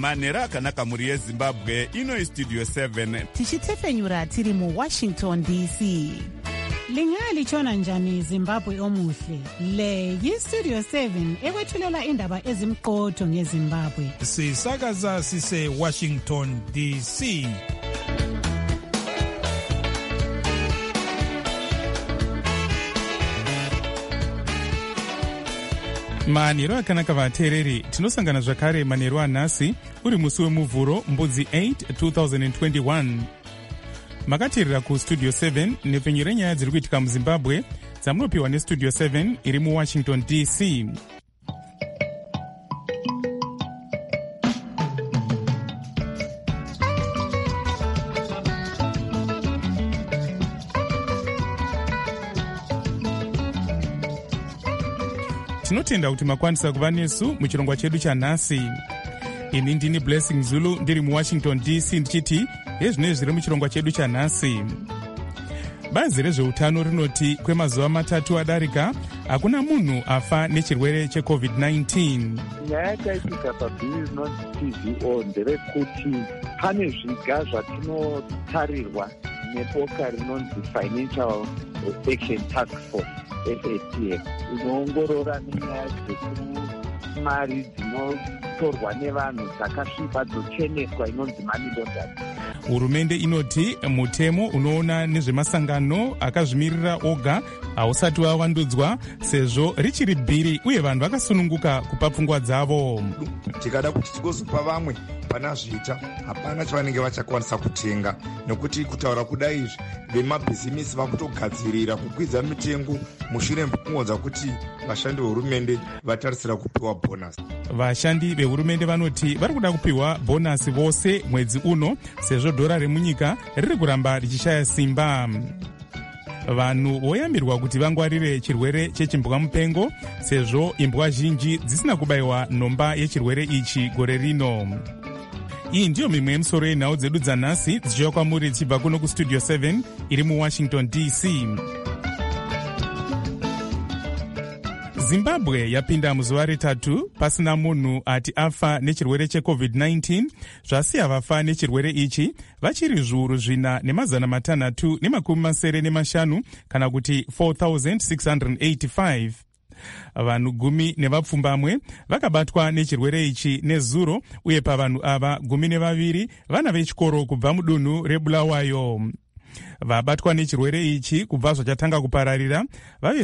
manhero akanaka mhuri yezimbabwe. Ino Studio 7 tichitefenyura tiri muWashington DC. Lingalitshona njani Zimbabwe omuhle? Le yiStudio 7 ekwethulela indaba ezimqotho ngeZimbabwe. Sisakaza sise Washington DC. Manhero akanaka vateereri, tinosangana zvakare manhero anhasi uri musi wemuvhuro mbudzi 8 2021. Makateerera kuStudio 7 nepfenyuro renyaya dziri kuitika muZimbabwe dzamunopiwa neStudio 7 iri muWashington DC. Tinotenda kuti makwanisa kuva nesu muchirongwa chedu chanhasi. Ini ndini Blessing Zulu ndiri muWashington DC ndichiti hezvinezvi zviri muchirongwa chedu chanhasi. Bazi rezveutano rinoti kwemazuva matatu adarika hakuna munhu afa nechirwere cheCovid-19. Nyaya yakaitika pabhiri rinonzi TVO nderekuti pane zviga zvatinotarirwa neboka rinonzi Financial Action Task Force FATF inoongorora nenyaya dzekumari dzinotorwa nevanhu dzakasviba dzocheneswa inonzi money laundering. Hurumende inoti mutemo unoona nezvemasangano akazvimirira oga hausati wavandudzwa sezvo richiri bhiri uye vanhu vakasununguka kupa pfungwa dzavo. Tikada kuti tigozopa vamwe pana zviita hapana chavanenge vachakwanisa kutenga, nekuti kutaura kudai izvi vemabhizimisi vakutogadzirira kukwidza mitengo mushure mekungodza kuti vashandi vehurumende vatarisira kupiwa bhonasi. Vashandi vehurumende vanoti vari kuda kupiwa bhonasi vose mwedzi uno sezvo dhora remunyika riri kuramba richishaya simba. Vanhu voyambirwa kuti vangwarire chirwere chechimbwa mupengo sezvo imbwa zhinji dzisina kubayiwa nhomba yechirwere ichi gore rino. Iyi ndiyo mimwe yemisoro yenhau dzedu dzanhasi dzichiuya kwamuri dzichibva kuno kuStudio 7 iri muWashington DC. Zimbabwe yapinda muzuva retatu pasina munhu ati afa nechirwere cheCovid-19, zvasiya vafa nechirwere ichi vachiri zviuru 4,695 kana kuti 4,685. Vanhu 10 nevapfumbamwe vakabatwa nechirwere ichi nezuro, uye pavanhu ava 12 vana vechikoro kubva mudunhu reBulawayo. Vabatwa nechirwere ichi kubva zvachatanga kupararira vave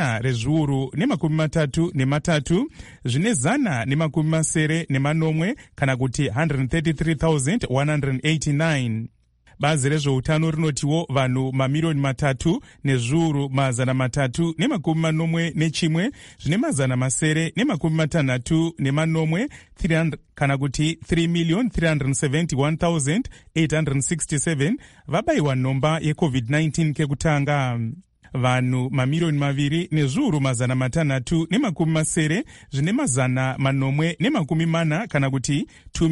133 zvine 180 kana kuti 133,189. Bazi rezveutano rinotiwo vanhu mamirioni 3,341 zvine 960 kana kuti 3,371,867 vabayiwa nhomba yeCovid-19 kekutanga. Vanhu mamirioni 2,600 zvine 940 kana kuti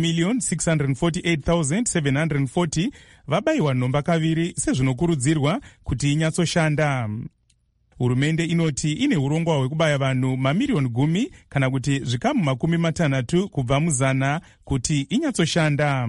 2,648,740 vabayiwa nhomba kaviri sezvinokurudzirwa kuti inyatsoshanda. Hurumende inoti ine urongwa hwekubaya vanhu mamirioni 10 kana kuti zvikamu 60 kubva mu100 kuti inyatsoshanda.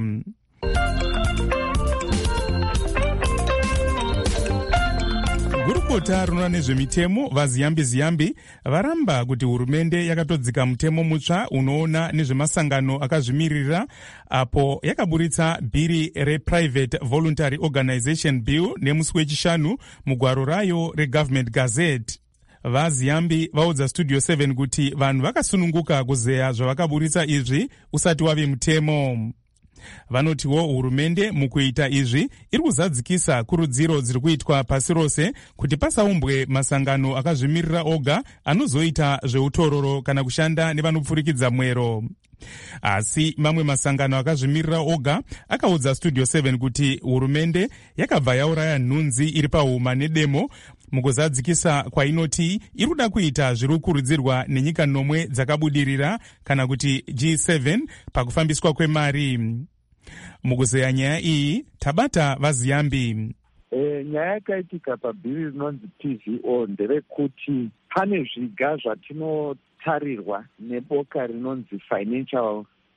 Gurukota rinoona nezvemitemo vaZiyambi varamba kuti hurumende yakatodzika mutemo mutsva unoona nezvemasangano akazvimirira, apo yakaburitsa bhiri rePrivate Voluntary Organization Bill nemusi wechishanu mugwaro rayo reGovernment Gazette. VaZiyambi vaudza Studio 7 kuti vanhu vakasununguka kuzeya zvavakaburitsa izvi usati wave mutemo. Vanotiwo hurumende mukuita izvi iri kuzadzikisa kurudziro dziri kuitwa pasi rose kuti pasaumbwe masangano akazvimirira oga anozoita zveutororo kana kushanda nevanopfurikidza mwero. Asi mamwe masangano akazvimirira oga akaudza Studio 7 kuti hurumende yakabva yauraya nhunzi iri pahuma nedemo mukuzadzikisa kwainoti iri kuda kuita zviri kukurudzirwa nenyika 9 dzakabudirira kana kuti G7 pakufambiswa kwemari. Mukuzeya nyaya iyi tabata vaZiyambi. Nyaya yakaitika pabhiri rinonzi TVO nderekuti pane zviga zvatinotarirwa neboka rinonzi Financial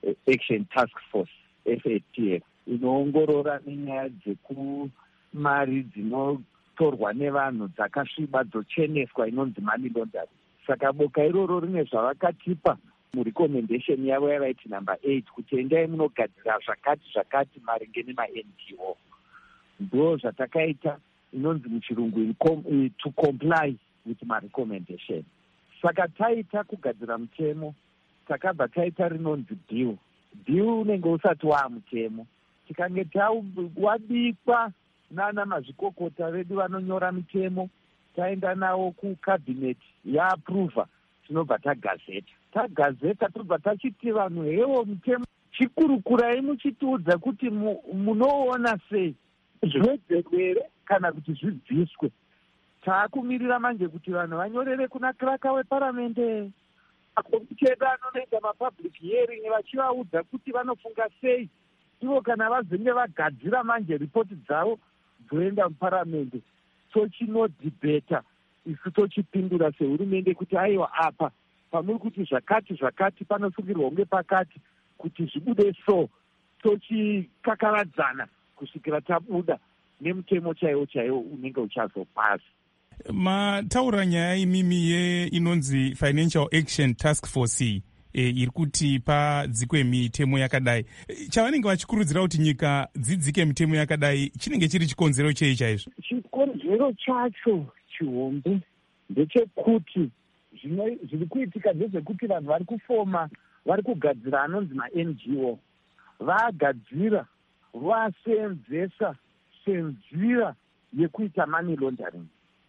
Action Task Force, FATF, inoongorora nenyaya dzekumari dzinotorwa nevanhu dzakasviba dzocheneswa inonzi money laundering. Saka boka iroro rine zvavakatipa murecommendation yavo yavaiti number 8 kuti endai munogadzira zvakati maringe nema-NGO. Ndo zvatakaita inonzi muchirungu to comply with my recommendation. Saka taita kugadzira mutemo, takabva taita rinonzi bill. Bill unenge usati waamutemo. Tikange wabikwa nana mazvikokota vedu vanonyora mitemo, taenda nawo kucabinet yaapruva, tinobva tagazeta tobva tachiti vanhu hewo mutemo chikurukurai muchitiudza kuti munoona sei zviwedzerwe kana kuti zvibviswe. Taakumirira manje kuti vanhu vanyorere kuna kiraka weparamende akomiteda anonoita mapublic hearing vachivaudza kuti vanofunga sei ivo kana vazenge vagadzira manje ripoti dzavo dzoenda muparamende. Tochinodhibheta isu tochipindura sehurumende kuti aiwa apa pamuri kuti zvakati panosungirwa kunge pakati kuti zvibude so. Tochikakaradzana kusvikira tabuda nemutemo chaiwo unenge uchazopasa. Mataura nyaya imimi inonzi Financial Action Task Force iri kuti padzikwe mitemo yakadai. Chavanenge vachikurudzira kuti nyika dzidzike mitemo yakadai chinenge chiri chikonzero chei chaizvo? Chikonzero chacho chihombe ndechekuti zviri kuitika ndezvekuti vanhu vari kufoma, vari kugadzira anonzi ma-NGO, vagadzira vaseenzesa senzira yekuita money laundering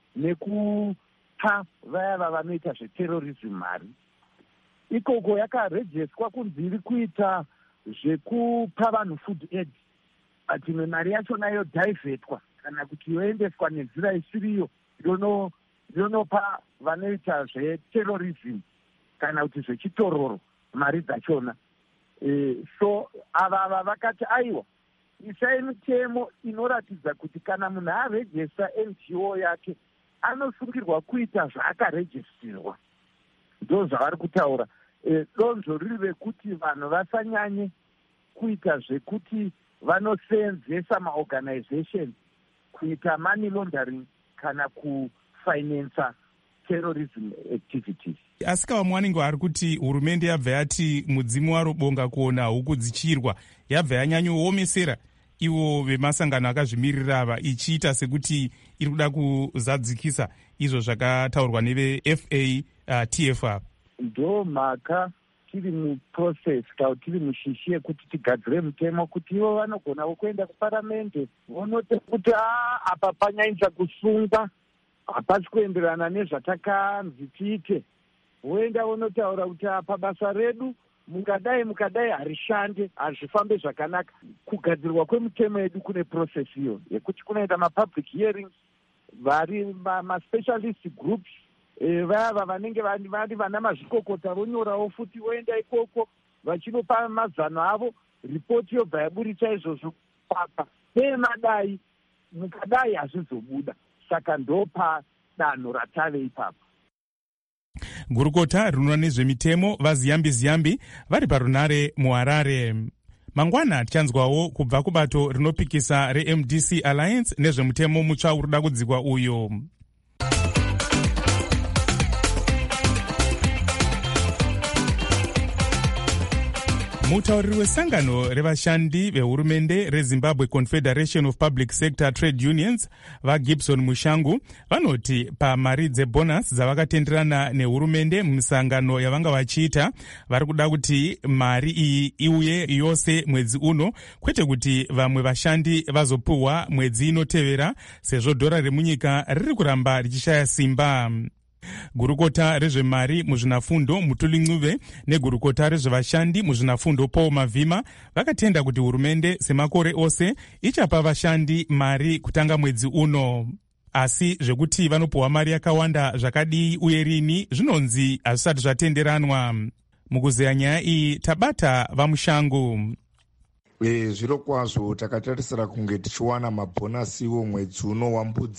nekupa vaya vanoita zveterrorism mari. Ikoko yakarejestwa kunzi iri kuita zvekupa vanhu food aid, but imwe mari yachona yodhivhetwa kana kuti yoendeswa nenzira isiriyo yonopa vanoita zveterrorism kana kuti zvechitororo mari dzachona. So ava vakati aiwa isai mitemo inoratidza kuti kana munhu arejesta NGO yake anosungirwa kuita zvaakarejistirwa. Ndo zvavari kutaura. Donzvo riri rekuti vanhu vasanyanye kuita zvekuti vanoseenzesa maorganization kuita money laundering kana kufinansa terrorism activities. Asi kava mwanenge ari kuti hurumende yabva yati mudzimu waro bonga kuona huku dzichirwa, yabva yanyanyoomesera ivo vemasangano akazvimirira ava, ichiita sekuti iri kuda kuzadzikisa izvo zvakataurwa neve-FATF apa. Ndo mhaka tiri muprocess kana tiri mushishi yekuti tigadzire mutemo kuti ivo vanogona kuenda kuparamende vonoti kuti apa panyaidza kusungwa hapasi kuenderana nezvatakanzi tiite. Voenda vonotaura kuti apa basa redu mukadai harishande, hazvifambe zvakanaka. Kugadzirwa kwemutemo yedu kune process iyo yekuti kunoita mapublic hearings, vari maspecialist groups, vaya vanenge vari vana mazvikokota vonyorawo futi, voenda ikoko vachinopa mazano avo, ripoti yobva yaburitsa izvozvo papa pemadai mukadai hazvizobuda. Saka ndopa danho ratave ipapo. Gurukota rinoona nezvemitemo vaziyambi vari parunare muHarare. Mangwana tichanzwawo kubva kubato rinopikisa reMDC Alliance nezvemutemo mutsva urikuda kudzikwa uyo. Mutauriri wesangano revashandi vehurumende reZimbabwe Confederation of Public Sector Trade Unions vaGibson Mushangu vanoti pamari dzebonus dzavakatenderana nehurumende mumisangano yavanga vachiita vari kuda kuti mari iyi iuye yose mwedzi uno, kwete kuti vamwe vashandi vazopuhwa mwedzi inotevera sezvo dhora remunyika riri kuramba richishaya simba. Gurukota rezvemari muzvinafundo Mutuli Ncube negurukota rezvevashandi muzvinafundo Paul Mavhima vakatenda kuti hurumende semakore ose ichapa vashandi mari kutanga mwedzi uno. Asi zvekuti vanopuhwa mari yakawanda zvakadii uye rini zvinonzi hazvisati zvatenderanwa. Mukuzeya nyaya iyi tabata vaMushangu. Zviro kwazvo takatarisira kunge tichiwana mabhonasiwo mwedzi uno wambudzi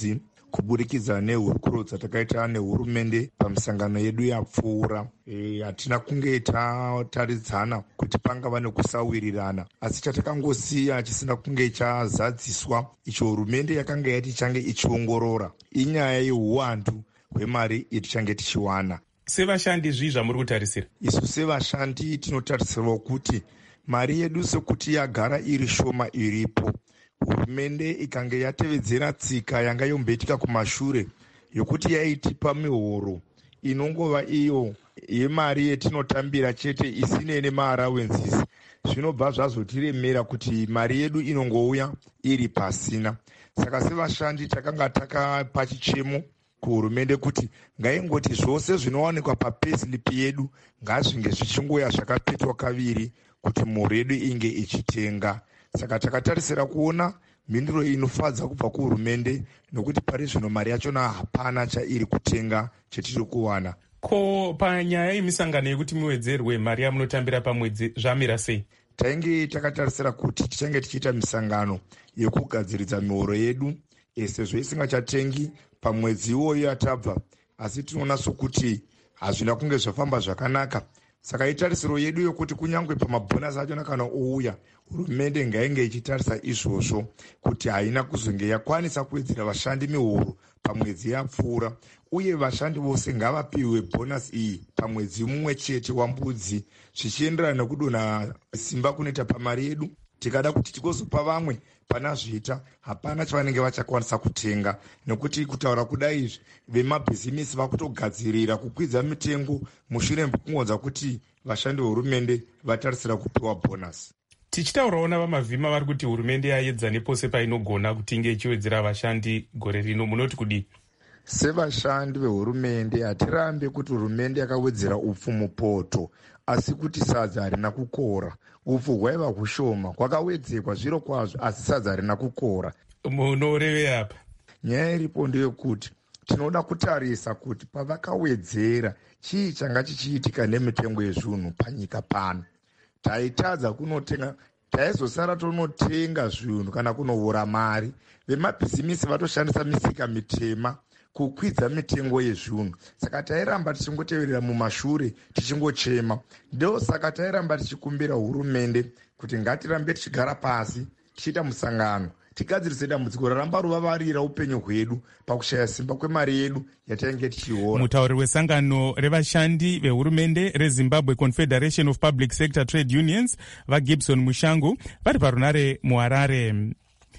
kuburikidza nehurukuro dzatakaita nehurumende pamisangano yedu yapfuura. Hatina kunge tataridzana kuti pangava nekusawirirana, asi chatakangosiya chisina kunge chazadziswa icho hurumende yakanga yati change ichiongorora inyaya yehuwandu hwemari yetichange tichiwana. Sevashandi zvii zvamuri kutarisira? Isu sevashandi tinotarisirwa kuti mari yedu sekuti yagara iri shoma iripo, hurumende ikange yatevedzera tsika yanga yomboitika kumashure yokuti yaitipa mihoro inongova iyo yemari yetinotambira chete isine nemaarawenzisi, zvinobva zvazotiremera kuti mari yedu inongouya iri pasina. Saka sevashandi takanga takapa chichemo kuhurumende kuti ngaingoti zvose zvinowanikwa papayslip yedu ngazvinge zvichingoya zvakapetwa kaviri kuti mhuri yedu inge ichitenga. Saka takatarisira kuona mhinduro inofadza kubva kuhurumende, nokuti pari zvino mari yachona hapana chairi kutenga chetiri kuwana. Ko panyaya yemisangano yekuti muwedzerwe mari yamunotambira pamwedzi zvamira sei? Tainge takatarisira kuti tichange tichiita misangano yekugadziridza mihoro yedu sezvo isingachatengi pamwedzi iwoyo yatabva, asi tinoona sokuti hazvina kunge zvafamba zvakanaka. Saka itarisiro yedu yokuti kunyange pamabhonasi achona kana ouya, hurumende ngainge ichitarisa izvozvo kuti haina kuzonge yakwanisa kuwedzera vashandi mihoro pamwedzi yapfuura, uye vashandi vose ngavapiwe bhonasi iyi pamwedzi mumwe chete wambudzi, zvichienderana nekudonha simba kunoita pamari yedu. Tikada kuti tikozopa vamwe pana zvita, hapana chavanenge vachakwanisa kutenga, nekuti kutaura kudai izvi vemabhizimisi vakutogadzirira kukwidza mitengo mushure mekungodza kuti vashandi vehurumende vatarisira kupiwa bhonasi. Tichitaurawo navamavhima vari kuti hurumende yaedza nepose painogona kuti inge ichiwedzera vashandi gore rino, munoti kudii? Sevashandi vehurumende hatirambe kuti hurumende yakawedzera upfu mupoto, asi kuti sadza harina kukora. Upfu hwaiva kushoma, kwakawedzekwa zviro kwazvo, asi sadza harina kukora. Munoreve apa? Nyaya iripo ndeyekuti tinoda kutarisa kuti pavakawedzera chii changa chichiitika nemitengo yezvinhu panyika pano. Taitadza kunotenga, taizosara tonotenga zvinhu kana kunohura mari. Vemabhizimisi vatoshandisa misika mitema kukwidza mitengo yezvinhu. Saka tairamba tichingoteverera mumashure tichingochema. Ndo saka tairamba tichikumbira hurumende kuti ngatirambe tichigara pasi tichiita musangano, tigadzirise dambudziko raramba ruvavarira upenyu hwedu pakushaya simba kwemari yedu yatainge tichiona. Mutauri wesangano revashandi vehurumende reZimbabwe Confederation of Public Sector Trade Unions vaGibson Mushangu vari parunare muHarare.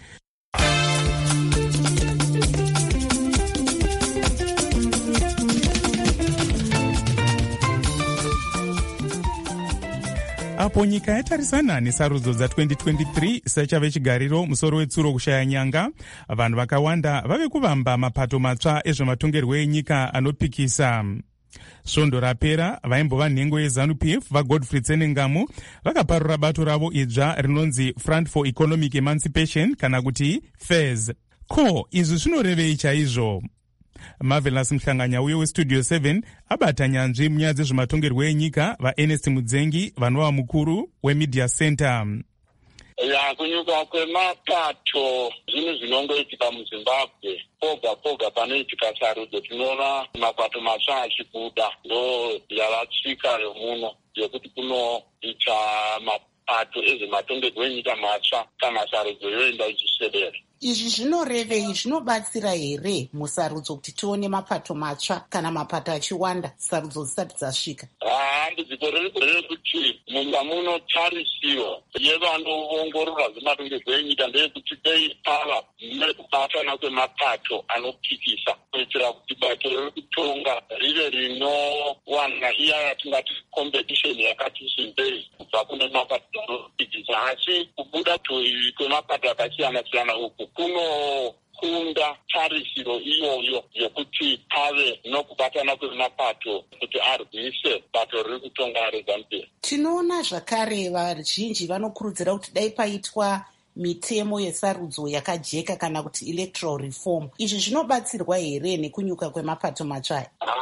Apo nyika yatarisana nesarudzo dza2023 sechave chigariro musoro wetsuro kushaya nyanga, vanhu vakawanda vave kuvamba mapato matsva ezvematongerwo enyika anopikisa. Svondo rapera vaimbova nhengo yeZANU-PF vaGodfrey Tsenengamo vakaparura bato ravo idzva rinonzi Front for Economic Emancipation kana kuti FEZ. Ko izvi zvinorevei chaizvo? Marvelous Mhlanganya uye weStudio 7 abata nyanzvi munyaya dzezvematongerwo enyika vaErnest Mudzengi vanova mukuru weMedia Center. Kunyuka kwemapato zvinhu zvinongoitika muZimbabwe poga panoitika sarudzo tinoona mapato matsva achibuda, ndo yavatsika yomuno yekuti kunoita mapato ezvematongerwo enyika matsva kana sarudzo yoenda ichisvedera. Izvi zvinorevei? Zvinobatsira here musarudzo kuti tione mapato matsva kana mapato achiwanda sarudzo dzisati dzasvika? Dambudziko riri kuti munga muno tarisiwo yevanoongorora zvematongerwo enyika ndeyekuti dei pava nekubatana kwemapato anopikisa kuitira kuti bato riri kutonga rive rinowana iya yatingati competition yakati simbei kubva kune mapato anopikisa. Asi kubuda kwemapato akasiyana-siyana uku kunokunda tarisiro iyoyo yekuti pave nokubatana kwemapato kuti arwise bato riri kutonga reZANU-PF. Tinoona zvakare vazhinji vanokurudzira kuti dai paitwa mitemo yesarudzo yakajeka kana kuti electoral reform. Izvi zvinobatsirwa here nekunyuka kwemapato matsva?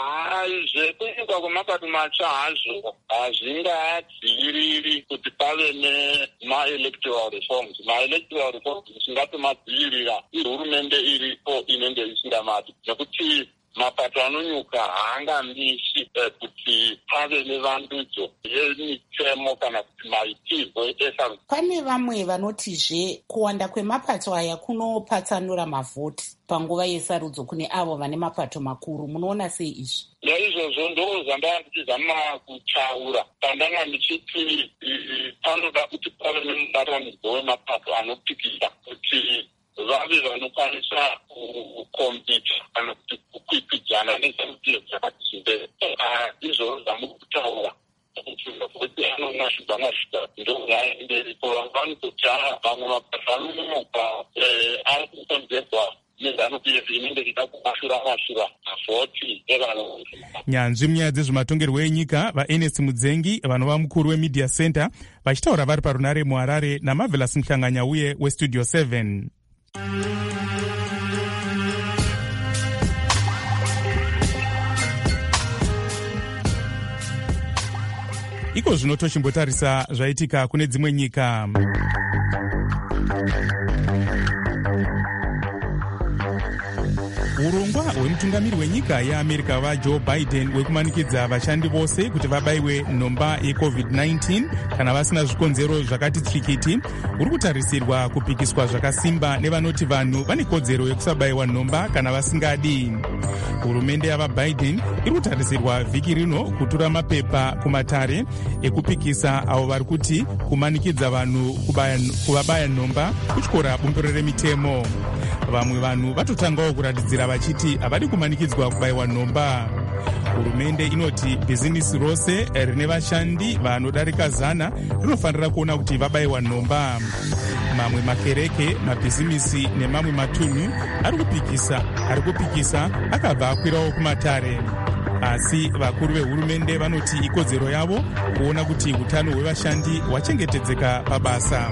zvekunyika kwemapato matsva hazvo hazvingadziviriri kuti pave nemaelectoral reforms. Maelectoral reforms zvingatomadzivira ihurumende iripo inenge isingamati, nekuti mapato anonyuka haangamisi kuti pave nevandudzo yemitemo kana kuti maitirwo esarudzo. Pane vamwe vanotizve kuwanda kwemapato aya kunopatsanura mavhoti panguva yesarudzo kune avo vane mapato makuru. Munoona sei izvi? Naizvozvo ndo zvandanga ndichizama kutaura pandanga ndichiti panoda kuti pave nemubatanidzwa wemapato anopikisa kuti vave vanokwanisa kukombita kana kuti kukwikwidzana nezvemidziyo dzakati zimbere. Izvozvo zvamukutaura kuti mavhoti anonashuga ndoyaenderipo vanototi vamwe mapato anononoka ari kukonzerwa nezanupf inenge ida kumashura mavhoti evanhu. Nyanzvi munyaya dzezvematongerwo enyika vaEnest Mudzengi vanova mukuru weMedia Center vachitaura vari parunare muHarare naMarvelous Muhlanganya uye weStudio 7. Iko zvino tochimbotarisa zvaitika kune dzimwe nyika. Urongwa hwemutungamiri wenyika yeAmerica vaJoe Biden hwekumanikidza vashandi vose kuti vabayiwe nhomba yeCovid-19 kana vasina zvikonzero zvakati tsikiti huri kutarisirwa kupikiswa zvakasimba nevanoti vanhu vane kodzero yekusabayiwa nhomba kana vasingadi. Hurumende yavaBiden iri kutarisirwa vhiki rino kutura mapepa kumatare ekupikisa avo vari kuti kumanikidza vanhu kuvabaya nhomba kutyora bumbiro remitemo. Vamwe vanhu vatotangawo kuratidzira vachiti havadi kumanikidzwa kubayiwa nhomba. Hurumende inoti bhizinisi rose rine vashandi vanodarika 100 rinofanira kuona kuti vabayiwa nhomba. Mamwe makereke, mabhizimisi nemamwe matunhu ari kupikisa akabva akwirawo kumatare. Asi vakuru vehurumende vanoti ikodzero yavo kuona kuti utano hwevashandi hwachengetedzeka pabasa.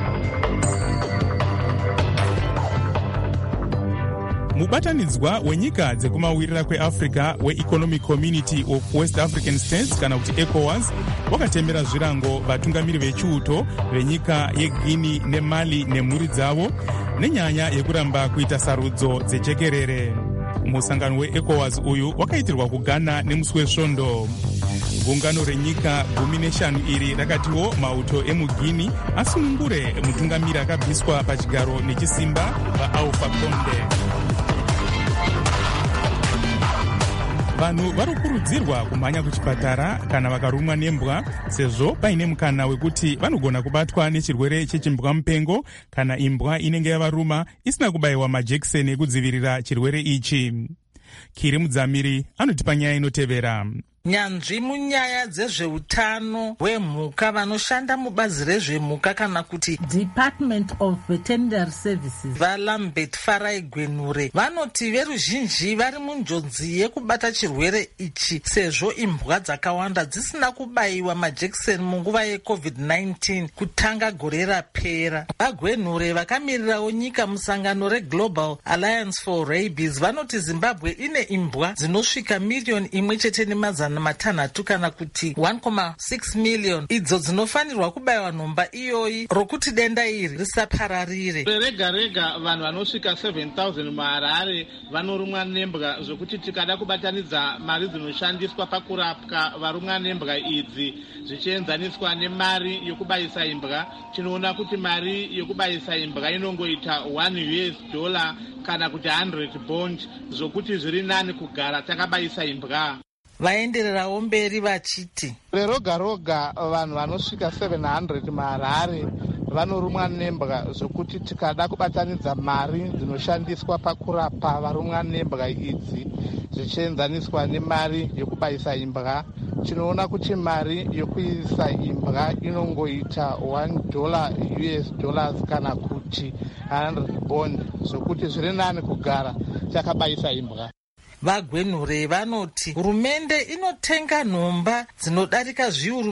Mubatanidzwa wenyika dzekumawirira kweAfrica weEconomic Community of West African States kana kuti ECOWAS wakatembera zvirango vatungamiri vechiuto venyika yeGuinea neMali nemhuri dzavo nenyaya yekuramba kuita sarudzo dzechekerere. Musangano weECOWAS uyu wakaitirwa kuGhana nemusi wesvondo. Gungano renyika 15 iri rakatiwo mauto emuGuinea asunungure mutungamiri akabviswa pachigaro nechisimba vaAlpha Conde. Vanhu varikurudzirwa kumhanya kuchipatara kana vakarumwa nembwa sezvo paine mukana wekuti vanogona kubatwa nechirwere chechimbwa mupengo kana imbwa inenge yavaruma isina kubayiwa majekiseni ekudzivirira chirwere ichi. Kiri Mudzamiri anotipa nyaya inotevera. Nyanzvi munyaya dzezveutano hwemhuka vanoshanda mubazi rezvemhuka kana kuti Department of Veterinary Services vaLambert Farai Gwenure vanoti veruzhinji vari munjodzi yekubata chirwere ichi sezvo imbwa dzakawanda dzisina kubayiwa majekiseni munguva yeCovid-19 kutanga gore rapera. VaGwenure vakamirirawo nyika musangano reGlobal Alliance for Rabies vanoti Zimbabwe ine imbwa dzinosvika 1,1 kana kuti 1.6 million idzo dzinofanirwa kubayiwa nhomba iyoyi rokuti denda iri risapararire. Rega rega vanhu vanosvika 7,000 muHarare vanorumwa nembwa zvokuti tikada kubatanidza mari dzinoshandiswa pakurapwa varumwa nembwa idzi zvichienzaniswa nemari yokubayisa imbwa, tinoona kuti mari yokubayisa imbwa inongoita $1 kana kuti 100 bond zvokuti zviri nani kugara takabayisa imbwa. Vaendererawo mberi vachiti roga roga vanhu vanosvika 700 muHarare vanorumwa nembwa zvokuti tikada kubatanidza mari dzinoshandiswa pakurapa varumwa nembwa idzi zvichienzaniswa nemari yokubayisa imbwa, tinoona kuti mari yokuisa imbwa inongoita $1 kana kuti 100 bond zvokuti zviri nani kugara takabayisa imbwa. Vagwenhure vanoti hurumende inotenga nhomba dzinodarika zviuru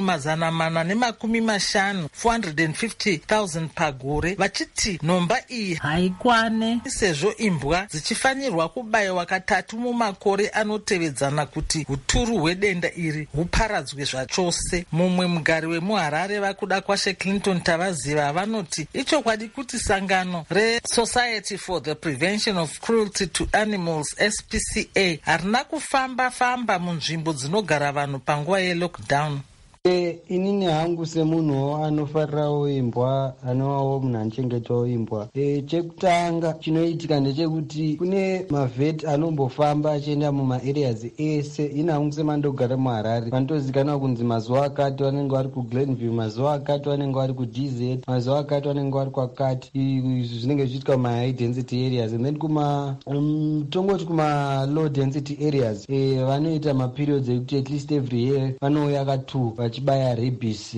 450 450,000 pagore, vachiti nhomba iyi haikwane sezvo imbwa dzichifanirwa kubayiwa katatu mumakore anotevedzana kuti huturu hwedenda iri huparadzwe zvachose. Mumwe mugari wemuHarare vakuda kwashe Clinton Tavaziva vanoti ichokwadi kuti sangano reSociety for the Prevention of Cruelty to Animals SPCA harina kufamba munzvimbo dzinogara vanhu panguva yelockdown. Inini hangu semunhu anofarirawo imbwa, anovawo munhu anochengetawo imbwa. Chekutanga chinoitika ndechekuti kune mavheti anombofamba achienda mumaareas ese. Ini hangu semandogara muHarare vanotozikanwa kunzi mazuva akati vanenge vari kuGlenview, mazuva akati vanenge vari kuDZ, mazuva akati vanenge vari kwakati. Izvi zvinenge zvichiitika kumahigh density areas, and then tongoti kumalow density areas vanoita maperiods ekuti at least every year vanouya ka2 vachibaya rabies.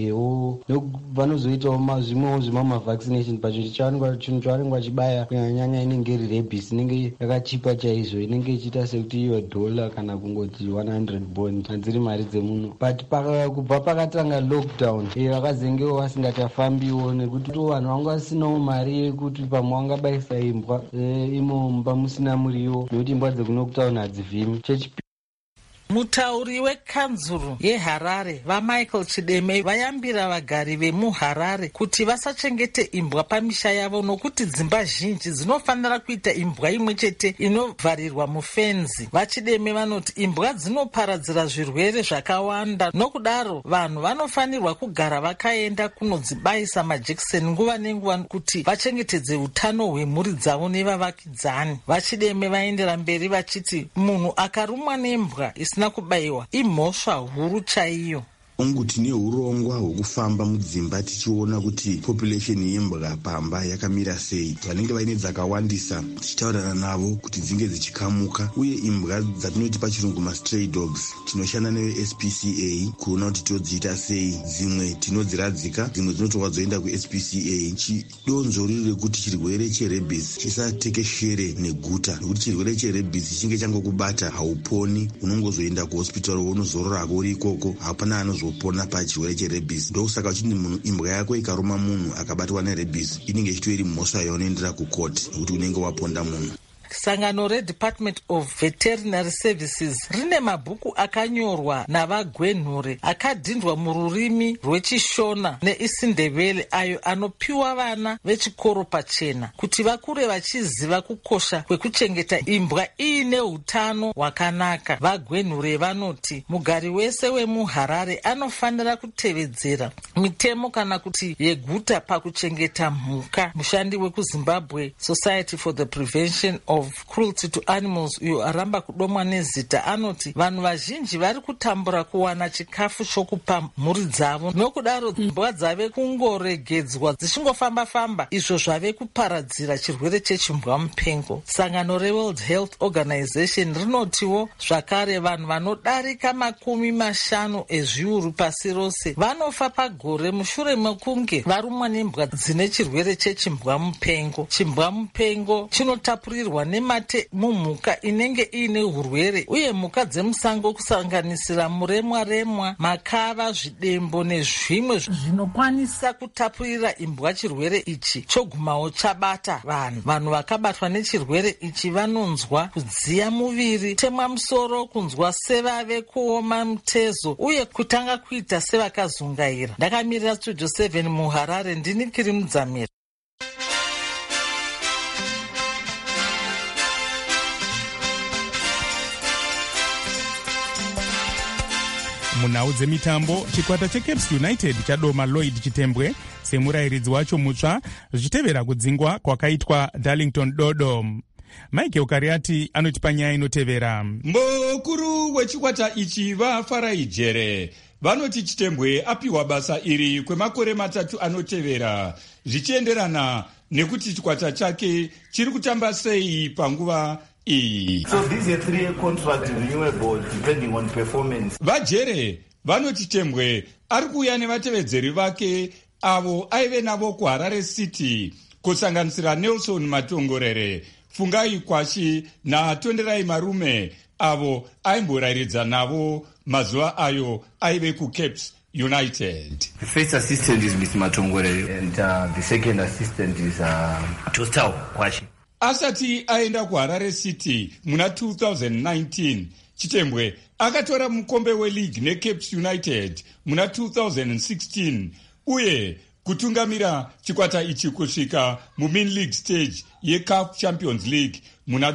Vanozoitawo zvimwewo zvimamavaccination pacho chinhu chavanenge vachibaya kunyanya inenge iri rabies, inenge yakachipa chaizvo, inenge ichiita sekuti iyo $1 kana kungoti 100 bond, hadziri mari dzemunhu. But kubva pakatanga lockdown vakazengewo vasingachafambiwo nekuti vanhu vanga vasinawo mari yekuti pamwe vangabayisa imbwa imo mumba musina muriwo, nekuti imbwa dzekunockdown hadzivhimi. Mutauri wekanzuru yeHarare vaMichael Chideme vayambira vagari vemuHarare kuti vasachengete imbwa pamisha yavo nokuti dzimba zhinji dzinofanira kuita imbwa imwe chete inovharirwa mufenzi. VaChideme vanoti imbwa dzinoparadzira zvirwere zvakawanda, nokudaro vanhu vanofanirwa kugara vakaenda kunodzibayisa majekiseni nguva nenguva kuti vachengetedze utano hwemhuri dzavo nevavakidzani. VaChideme vaendera mberi vachiti munhu akarumwa nembwa isina kubayiwa imhosva huru chaiyo. Ongu tine urongwa hwekufamba mudzimba tichiona kuti population yembwa pamba yakamira sei. Vanenge vaine dzakawandisa tichitaurana navo kuti dzinge dzichikamuka, uye imbwa dzatinoti pachirungu mastray dogs tinoshanda neSPCA kuona kuti todziita sei. Dzimwe tinodziradzika, dzimwe dzinotorwa dzoenda kuSPCA. Chidonzo riri rekuti chirwere cherabis chisatekeshere neguta, nekuti chirwere cherabis chinge changokubata hauponi, unongozoenda kuhospital unozororako uri ikoko, hapana anozopona pachirwere cherabis. Ndokusaka uchiti munhu imbwa yako ikaruma munhu akabatwa nerabis inenge ichitori mhosva yaunoendera kukoti nekuti unenge waponda munhu. Sangano reDepartment of Veterinary Services rine mabhuku akanyorwa navagwenhure akadhindwa mururimi rwechishona neisindebele ayo anopiwa vana vechikoro pachena kuti vakure vachiziva kukosha kwekuchengeta imbwa iine hutano hwakanaka. Vagwenhure vanoti mugari wese wemuHarare anofanira kutevedzera mitemo kana kuti yeguta pakuchengeta mhuka. Mushandi wekuZimbabwe Society for the Prevention of Cruelty to Animals uyo aramba kudomwa nezita anoti vanhu vazhinji vari kutambura kuwana chikafu chokupa mhuri dzavo, nokudaro imbwa dzave kungoregedzwa dzichingofamba-famba, izvo zvave kuparadzira chirwere chechimbwa mupengo. Sangano reWorld Health Organization rinotiwo zvakare vanhu vanodarika 50 ezviuru pasi rose vanofa pagore mushure mekunge varumwa nembwa dzine chirwere chechimbwa mupengo. Chimbwa mupengo chinotapurirwa nemate mumhuka inenge iine urwere, uye mhuka dzemusango kusanganisira muremwa-remwa, makava, zvidembo nezvimwe zvinokwanisa kutapurira imbwa chirwere ichi chogumawo chabata vanhu. Vanhu vakabatwa nechirwere ichi vanonzwa kudziya muviri, kutemwa musoro, kunzwa sevave kuoma mutezo uye kutanga kuita sevakazungaira. Ndakamirira Studio 7 muHarare, ndini Kiri Mudzamira. Munhau dzemitambo, chikwata cheCaps United chadoma Lloyd Chitembwe semurayiridzi wacho mutsva zvichitevera kudzingwa kwakaitwa Darlington Dodo. Michael Kariati anotipa nyaya inotevera. Mukuru wechikwata ichi vaFarai Jere vanoti Chitembwe apiwa basa iri kwemakore 3 anotevera, zvichienderana nekuti chikwata chake chiri kutamba sei panguva iyi. So these are 3-year contract renewable depending on performance. Vajere vanoti Chitembwe ari kuuya nevatevedzeri vake avo aive navo kuHarare City kusanganisira Nelson Matongorere, Fungai Kwashi naTonderai Marume avo aimborayiridza navo mazuva ayo aive kuCapes United. The first assistant is Mr. Matongore and the second assistant is Tostao Kwashi. Asati aenda kuHarare City muna 2019, Chitembwe akatora mukombe weLeague neCapes United muna 2016 uye kutungamira chikwata ichi kusvika muMin League stage yeCAF Champions League muna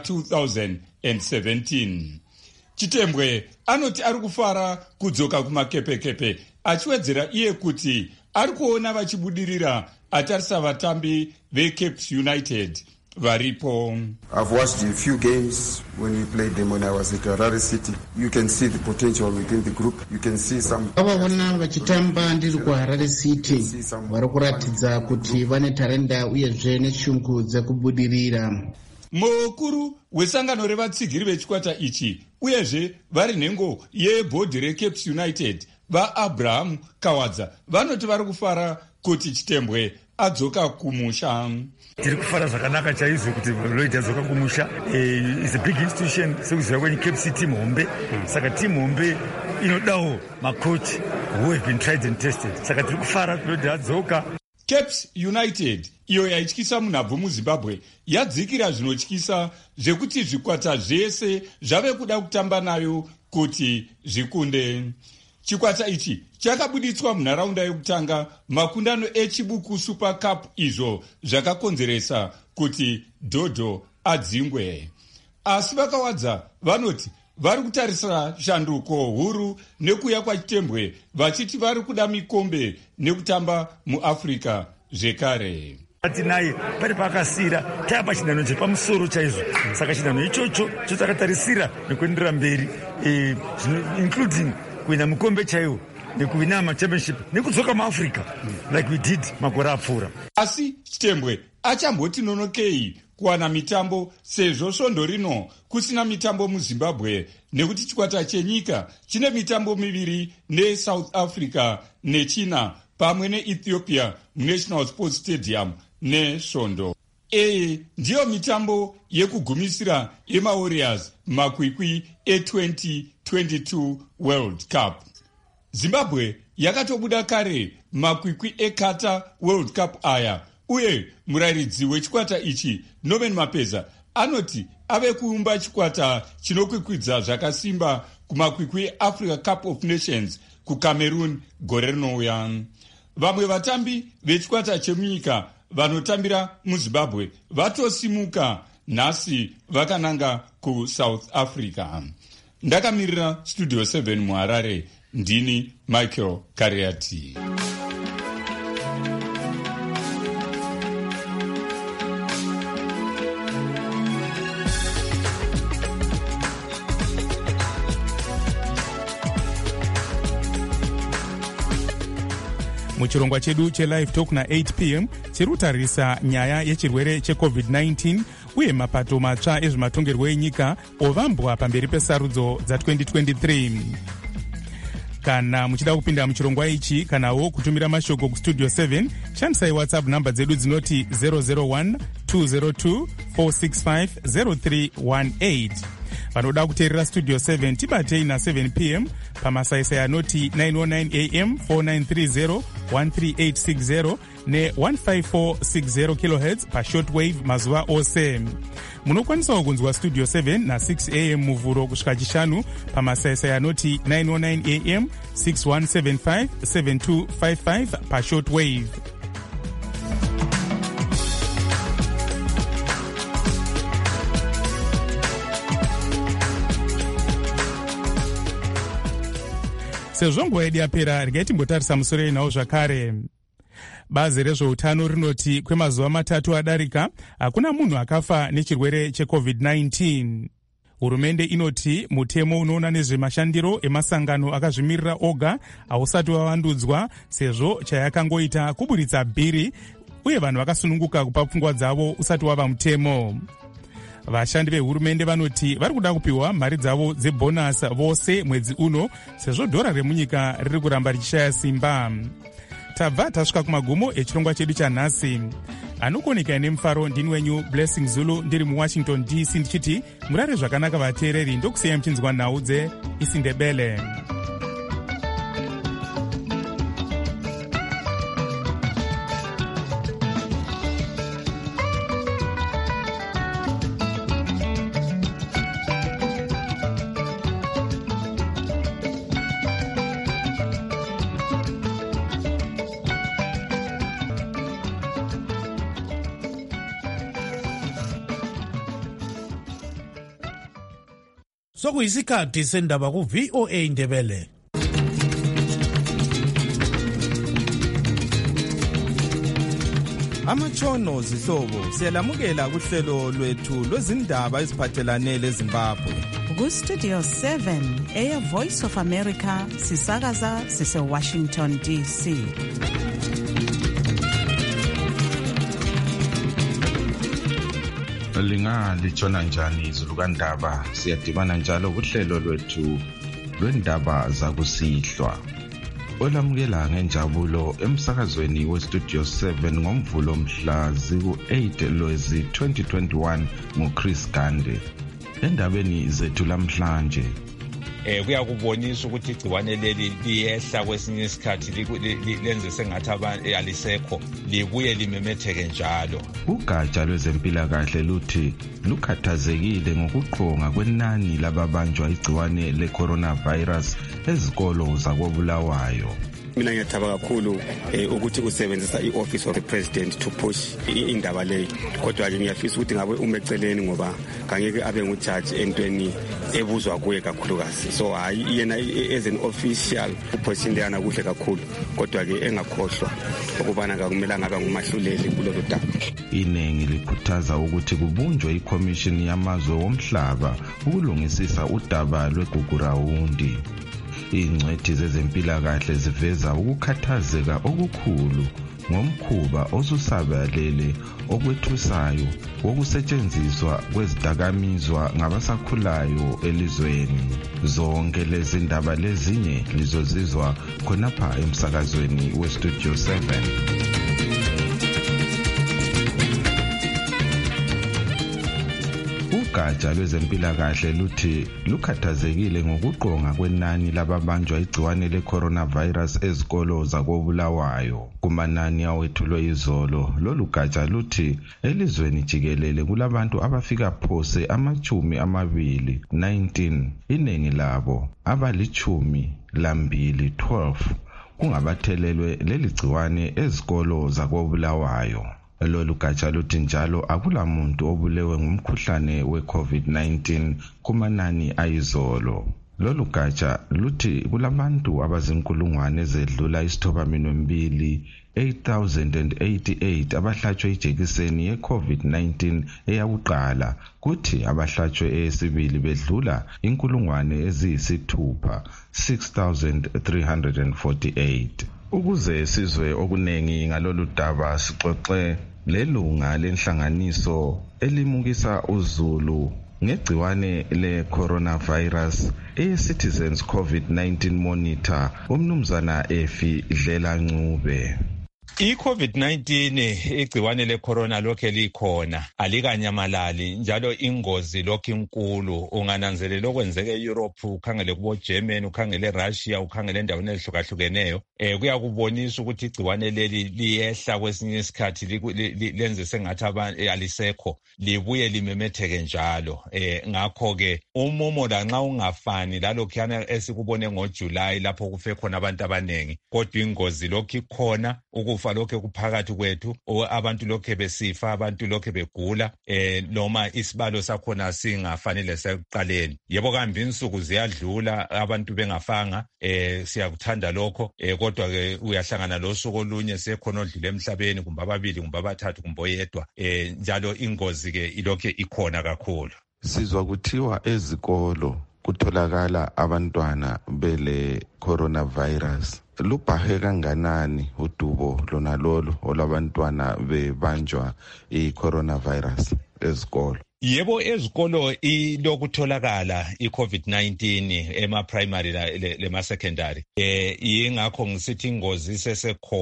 2017. Chitembwe anoti ari kufara kudzoka kumakepekepe, achiwedzera iye kuti ari kuona vachibudirira atarisa vatambi veCapes United varipo. I've watched a few games when we played them when I was at Harare City. You can see the potential within the group. You can see some. Vavona vachitamba ndiri kuHarare City vari kuratidza kuti vane tarenda uyezve neshungu dzekubudirira. Mukuru wesangano revatsigiri vechikwata ichi uyezve vari nhengo yebhodhi reCapes United vaAbraham Kawadza vanoti vari kufara kuti Chitembwe adzoka kumusha. Tiri kufara zvakanaka chaizvo kuti Lloyd adzoka kumusha. Is a big institution sekuziva kwenye Cape City team hombe. Saka team hombe inodawo macoach who have been tried and tested. Saka tiri kufara Lloyd adzoka. Capes United iyo yaityisa munhabvu muZimbabwe yadzikira zvinotyisa zvekuti zvikwata zvese zvave kuda kutamba nayo kuti zvikunde. Chikwata ichi chakabuditswa munharaunda yekutanga makundano echibuku Super Cup izvo zvakakonzeresa kuti Dhodho adzingwe. Asi vakawadza vanoti vari kutarisira shanduko huru nekuya kwaChitembwe vachiti vari kuda mikombe nekutamba muAfrica zvekare. Naye pari pakasira tapa chinhano chepamusoro chaizvo, saka chinhano ichocho chotakatarisa nekuenderera mberi, including kuwina mukombe chaiwo nekuwina machampionship nekudzoka muAfrica like we did makore apfuura. Asi Chitembwe achamboti nonokei kuwana mitambo sezvo svondo rino kusina mitambo muZimbabwe nekuti chikwata chenyika chine mitambo miviri neSouth Africa neChina pamwe neEthiopia National Sports Stadium nesvondo. Iyi ndiyo mitambo yekugumisira yemaWarriors makwikwi e2022 World Cup. Zimbabwe yakatobuda kare makwikwi eKatar World Cup aya uye murayiridzi wechikwata ichi Norman Mapeza anoti ave kuumba chikwata chinokwikwidza zvakasimba kumakwikwi Africa Cup of Nations kuCameroon gore rinouya. Vamwe vatambi vechikwata chemunyika vanotambira muZimbabwe vatosimuka nhasi vakananga kuSouth Africa. Ndakamirira Studio 7 muHarare, ndini Michael Kariati. Muchirongwa chedu chelive talk na8 p.m. chiri kutarisa nyaya yechirwere cheCovid-19 uye mapato matsva ezvematongerwo enyika ovambwa pamberi pesarudzo dza2023. Kana muchida kupinda muchirongwa ichi kanawo kutumira mashoko kustudio 7, shandisai WhatsApp namba dzedu dzinoti 001 202 465 0318. Vanoda kuteerera Studio 7 tibatei na7 p.m. pamasaisai anoti 909 am 4930 13860 ne1546 kHz pashortwave mazuva ose. Munokwanisawo kunzwa Studio 7 na6 am muvhuro kusvika chishanu pamasaisai anoti 909 am 6175 7255 pashortwave. Sezvo nguva yedu yapera, regai timbotarisa musoro inawo zvakare. Bazi rezveutano rinoti kwemazuva matatu adarika hakuna munhu akafa nechirwere cheCovid-19. Hurumende inoti mutemo unoona nezvemashandiro emasangano akazvimirira oga hausati wavandudzwa sezvo chayakangoita kuburitsa bhiri uye vanhu vakasununguka kupa pfungwa dzavo usati wava mutemo. Vashandi vehurumende vanoti vari kuda kupiwa mari dzavo dzebhonasi vose mwedzi uno sezvo dhora remunyika riri kuramba richishaya simba. Tabva tasvika kumagumo echirongwa chedu chanhasi. anokuoneka nemufaro ndini wenyu Blessing Zulu ndiri muWashington DC ndichiti murare zvakanaka vateereri ndokusiya muchinzwa nhau dzeIsindebele. Sokuyisikhathi sendaba ku VOA Indebele. Amatshono zihlobo siyalamukela kuhlelo lwethu lwezindaba eziphathelane leZimbabwe. Ku Studio 7 Air Voice of America sisakaza sise Washington DC. Litshona njani izulu kandaba? Siyadibana njalo kuhlelo lwethu lwendaba zakusihlwa. Olamukela ngenjabulo emsakazweni weStudio 7 ngomvulo mhla ziku-8 Lwezi 2021 nguChris Gande. Endabeni zethu lamhlanje kuyakubonisa ukuthi igciwane leli liyehla kwesinye isikhathi lenze sengathi abantu alisekho libuye limemetheke njalo. Ugatsha lwezempilakahle luthi lukhathazekile ngokuqonga kwenani lababanjwa igciwane le-coronavirus ezikolo zakoBulawayo. Mina ngiyathaba kakhulu ukuthi kusebenzisa i-Office of the President to push indaba leyo. Kodwa ke ngiyafisa ukuthi ngabe umeceleni ngoba ngeke abe ngujaji entweni ebuzwa kuye kakhulukazi. So hayi yena as an official uphosindana kuhle kakhulu. Kodwa ke engakhohlwa ukubana akumela ngaba ngumahluleli kulolu daba. Iningi likhuthaza ukuthi kubunjwe iCommission yamazwe womhlaba ukulungisisa udaba lweGugurawundi. Ingcwethi zezempilakahle ziveza ukukhathazeka okukhulu ngomkhuba osusabalele okwethusayo wokusetshenziswa kwezidakamizwa ngabasakhulayo elizweni. Zonke lezi ndaba lezinye lizozizwa khonapha emsakazweni weStudio 7. Ugatsha lwezempilakahle luthi lukhathazekile ngokuqonga kwenani lababanjwa igciwane le-coronavirus ezikolo zakoBulawayo. Kumanani awethulwe izolo, lolu gatsha luthi elizweni jikelele kulabantu abafika phose 20, iningi labo abali-12 kungabathelelwe leli gciwane ezikolo zakoBulawayo. Lolu gatsha luthi njalo akulamuntu obulewe ngumkhuhlane we-COVID-19 kumanani ayizolo. Lolu gatsha luthi kulabantu abazinkulungwane ezedlula 8,088 abahlatshwe ijekiseni ye-COVID-19 eyakuqala, kuthi abahlatshwe eyesibili bedlula inkulungwane eziyisithupha 6,348. Ukuze sizwe okunengi ngalolu daba sixoxe lelunga lenhlanganiso elimukisa uzulu ngegciwane le-coronavirus e-Citizens COVID-19 Monitor umnumzana Efi Dlela-Ncube. I-COVID-19 igciwane le-corona lokhe likhona alikanyamalali njalo ingozi lokhu inkulu. Ungananzelela okwenzeke e-Europe, ukhangele kubo Germany, ukhangele eRussia, ukhangele endaweni ezihlukahlukeneyo, kuyakubonisa ukuthi igciwane leli liyehla kwesinye isikhathi lenze sengathi abantu alisekho libuye limemetheke njalo. Ngakho-ke umumo lanxa ungafani lalokhuyana esikubone ngoJuly lapho kufe khona abantu abanengi, kodwa ingozi lokhu ikhona, ukufa lokhu kuphakathi kwethu, abantu lokhu besifa, abantu lokhu begula, noma isibalo sakhona singafanele sekuqaleni. Yebo kambe insuku ziyadlula abantu bengafanga, siyakuthanda lokho, kodwa ke uyahlangana losuku olunye sekhona odlule emhlabeni, kumbe ababili kumbe abathathu kumbe oyedwa, njalo ingozi ke ilokhu ikhona kakhulu. Sizwa kuthiwa ezikolo kutholakala abantwana bele coronavirus. Lubhahe kanganani udubo lona lolu olabantwana bebanjwa i-coronavirus ezikolo? Yebo, ezikolo ilokutholakala i-COVID-19 ema-primary lema-secondary. Yingakho ngisithi ingozi sesekhona.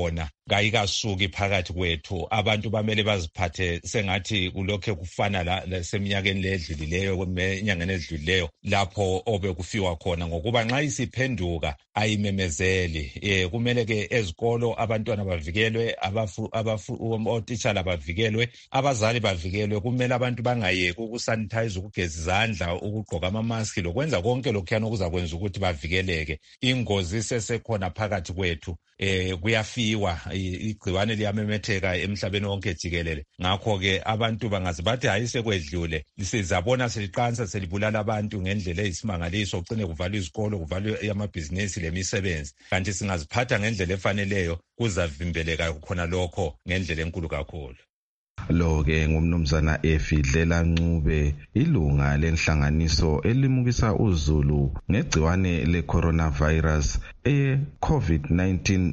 kayikasuki phakathi kwethu. Abantu bamele baziphathe sengathi kulokhe kufana la seminyakeni ledlulileyo enyangeni edlulileyo lapho obekufiwa khona, ngokuba nxa isiphenduka ayimemezeli. Kumele ke ezikolo abantwana bavikelwe, otitshala bavikelwe, abazali bavikelwe. Kumele abantu bangayeki ukusanitize, ukugeza izandla, ukugqoka amamaski lokwenza konke lokhuyana okuzakwenza ukuthi bavikeleke. Ingozi sesekhona phakathi kwethu, kuyafiwa, igciwane liyamemetheka emhlabeni wonke jikelele. Ngakho-ke abantu bangaze bathi hayi sekwedlule, sizabona seliqansa selibulala abantu ngendlela eyisimangaliso, ugcine kuvalwa izikolo, kuvalwa amabhizinisi lemisebenzi. Kanti singaziphatha ngendlela efaneleyo kuzavimbeleka khona lokho ngendlela enkulu kakhulu. Lo-ke ngumnumzana Efidlela Ncube, ilunga lenhlanganiso elimukisa uzulu ngegciwane le-coronavirus COVID-19.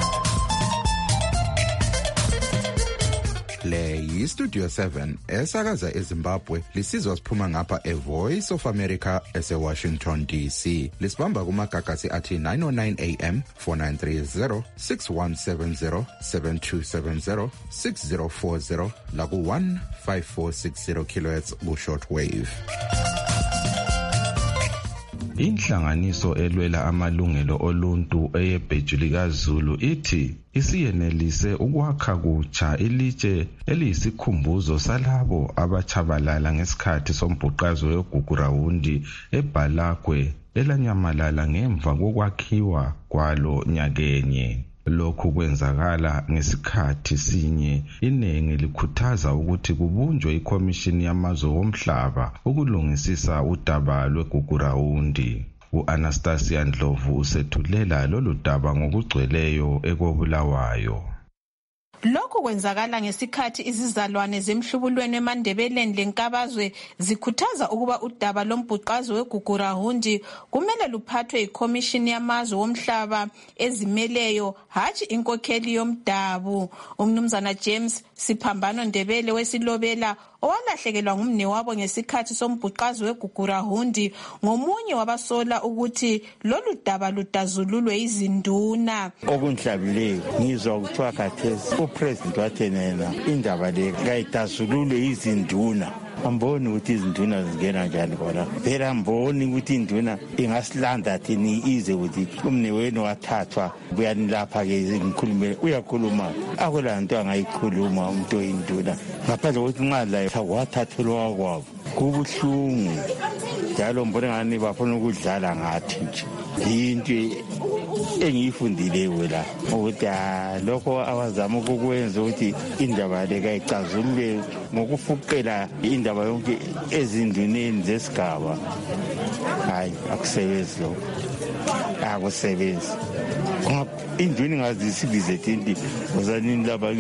Le yi-Studio 7 esakaza eZimbabwe, lisizwa siphuma ngapha eVoice of America ese-Washington DC. Lisibamba kumagagasi athi 909 AM, 4930, 6170, 7270, 6040 laku 15460 kHz ku-shortwave. Inhlanganiso elwela amalungelo oluntu eyebhejulika Zulu ithi isiyenelise ukwakha kutsha ilitshe eliyisikhumbuzo salabo abachabalala ngesikhathi sombhuqazo weGugurawundi eBalagwe elanyamalala ngemva kokwakhiwa kwalo nyakenye. Lokhu kwenzakala ngesikhathi sinye iningi likhuthaza ukuthi kubunjwe ikhomishini yamazwe womhlaba ukulungisisa udaba lweGugurawundi. U-Anastasia Ndlovu usethulela lolu daba ngokugcweleyo ekobulawayo. Lokhu kwenzakala ngesikhathi izizalwane zemhlubulweni eMandebeleni lenkabazwe zikhuthaza ukuba udaba lombhuqazo weGugurawundi kumele luphathwe ikhomishini yamazwe womhlaba ezimeleyo, hatshi inkokheli yomdabu. Umnumzana James Siphambano Ndebele weSilobela, owalahlekelwa ngumnewabo ngesikhathi sombhuqazo weGugurawundi, ngomunye wabasola ukuthi lolu daba ludazululwe izinduna. Okunhlabileyo ngizwa kuthiwa khathesi uPresident wathenena indaba le kayidazululwe izinduna. Amboni ukuthi izinduna zingena njani khona. Phela amboni ukuthi induna ingasilanda thini ize ukuthi umnewenu wathathwa buyanilapha-ke ngikhulumele uyakhuluma. Akula nto angayikhuluma umuntu oyinduna ngaphandle kokuthi nxa layo wathathelwa wakwabo. Kubuhlungu njalo mbona ngani bafuna ukudlala ngathi nje. Into engiyifundileyo la ukuthi lokho abazama ukukwenza ukuthi indaba le kayicazulule ngokufuqela indaba yonke ezinduneni zesigaba. Hayi, akusebenzi lokho, akusebenzi. Induni ngazisibize tinti uzanini laba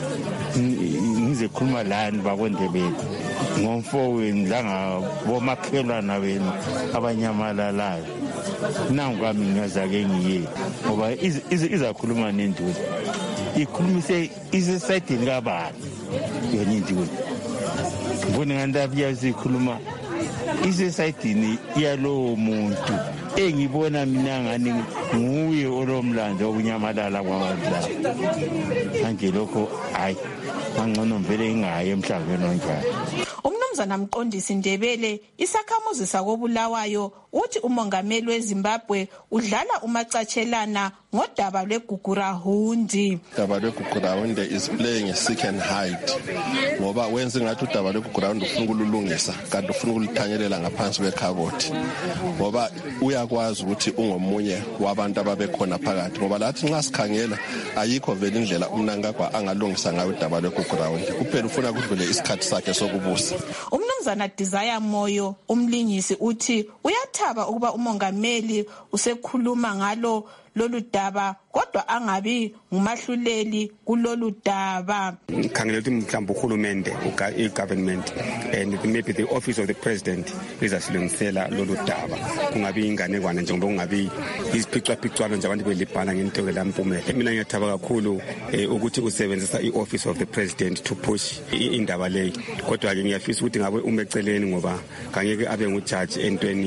ngize khuluma lani bakwendebele ngomfowenu langabomakhelwana benu abanyamalalayo. Nangu kwami ngazake ngiye ngoba izakhuluma nenduni, ikhulumise isesayidini kabani yona induni. Mbona ngandaba iyazikhuluma isesayidini yalowo muntu engibona mina ngani nguye olomlando okunyamalala kwabantu la. Manje lokho hayi angcono vele ingayi emhlabeni onjalo. Umnumzana Mqondisi Ndebele, isakhamuzi sakobulawayo, uthi umongameli weZimbabwe udlala umacatshelana ngodaba lweGugurawundi. Udaba lweGugurawundi is playing a seek and hide, ngoba wenza ngathi udaba lweGugurawundi ufuna ukulungisa kanti ufuna ukulithanyelela ngaphansi kwekhabothi, ngoba uyakwazi ukuthi ungomunye wabantu ababekhona phakathi. Ngoba lathi nxa sikhangela ayikho vele indlela umnankagwa angalungisa ngayo udaba lweGugurawundi, kuphela ufuna kudlule isikhathi sakhe sokubusa. Umnumzana Desire Moyo, umlingisi, uthi uyathaba ukuba umongameli usekhuluma ngalo lolu daba kodwa angabi ngumahluleli kulolu daba. Khangela ukuthi mhlawumbe uhulumende i-government and maybe the office of the president izasilungisela lolu daba, kungabi inganekwane njengoba kungabi iziphicaphicwano nje abantu belibhala ngento elampumela. Mina ngiyathaba kakhulu ukuthi usebenzisa i-office of the president to push indaba leyo, kodwa ke ngiyafisa ukuthi ngabe umeceleni ngoba kangeke abe ngujaji entweni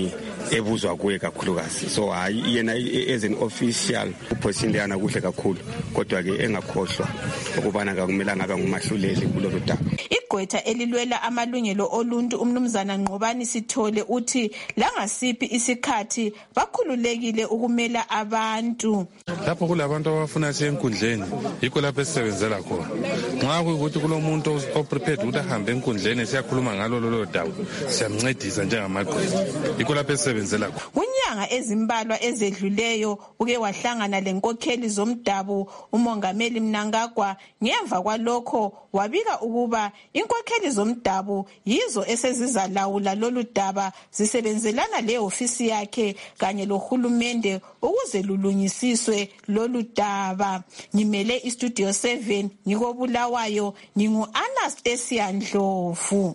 ebuzwa kuye kakhulukazi. So hayi yena as an official uposition leyana kuhle kakhulu, kodwa ke engakhohlwa ukubana kakumelanga abe ngumahluleli kulolu daba. Igqwetha elilwela amalungelo oluntu umnumzana Nqobani Sithole uthi langasiphi isikhathi bakhululekile ukumela abantu. Lapho kulabantu abafuna enkundleni yikho lapho esisebenzela khona. Nxa kuyikuthi kulomuntu oprepared ukuthi ahambe enkundleni siyakhuluma ngalo lolo daba, siyamncedisa njengamagqwetha. Yikho lapho esisebenzela khona. Kunyanga ezimbalwa ezedluleyo uke wahlangana lenkokheli zomdabu uMongameli Mnangagwa. Ngemva kwalokho wabika ukuba inkokheli zomdabu yizo esezizalawula lolu daba zisebenzelana leofisi yakhe kanye lohulumende ukuze lulungisiswe lolu daba. Ngimele iStudio 7 ngikobulawayo, ngingu Anastasia Ndlovu.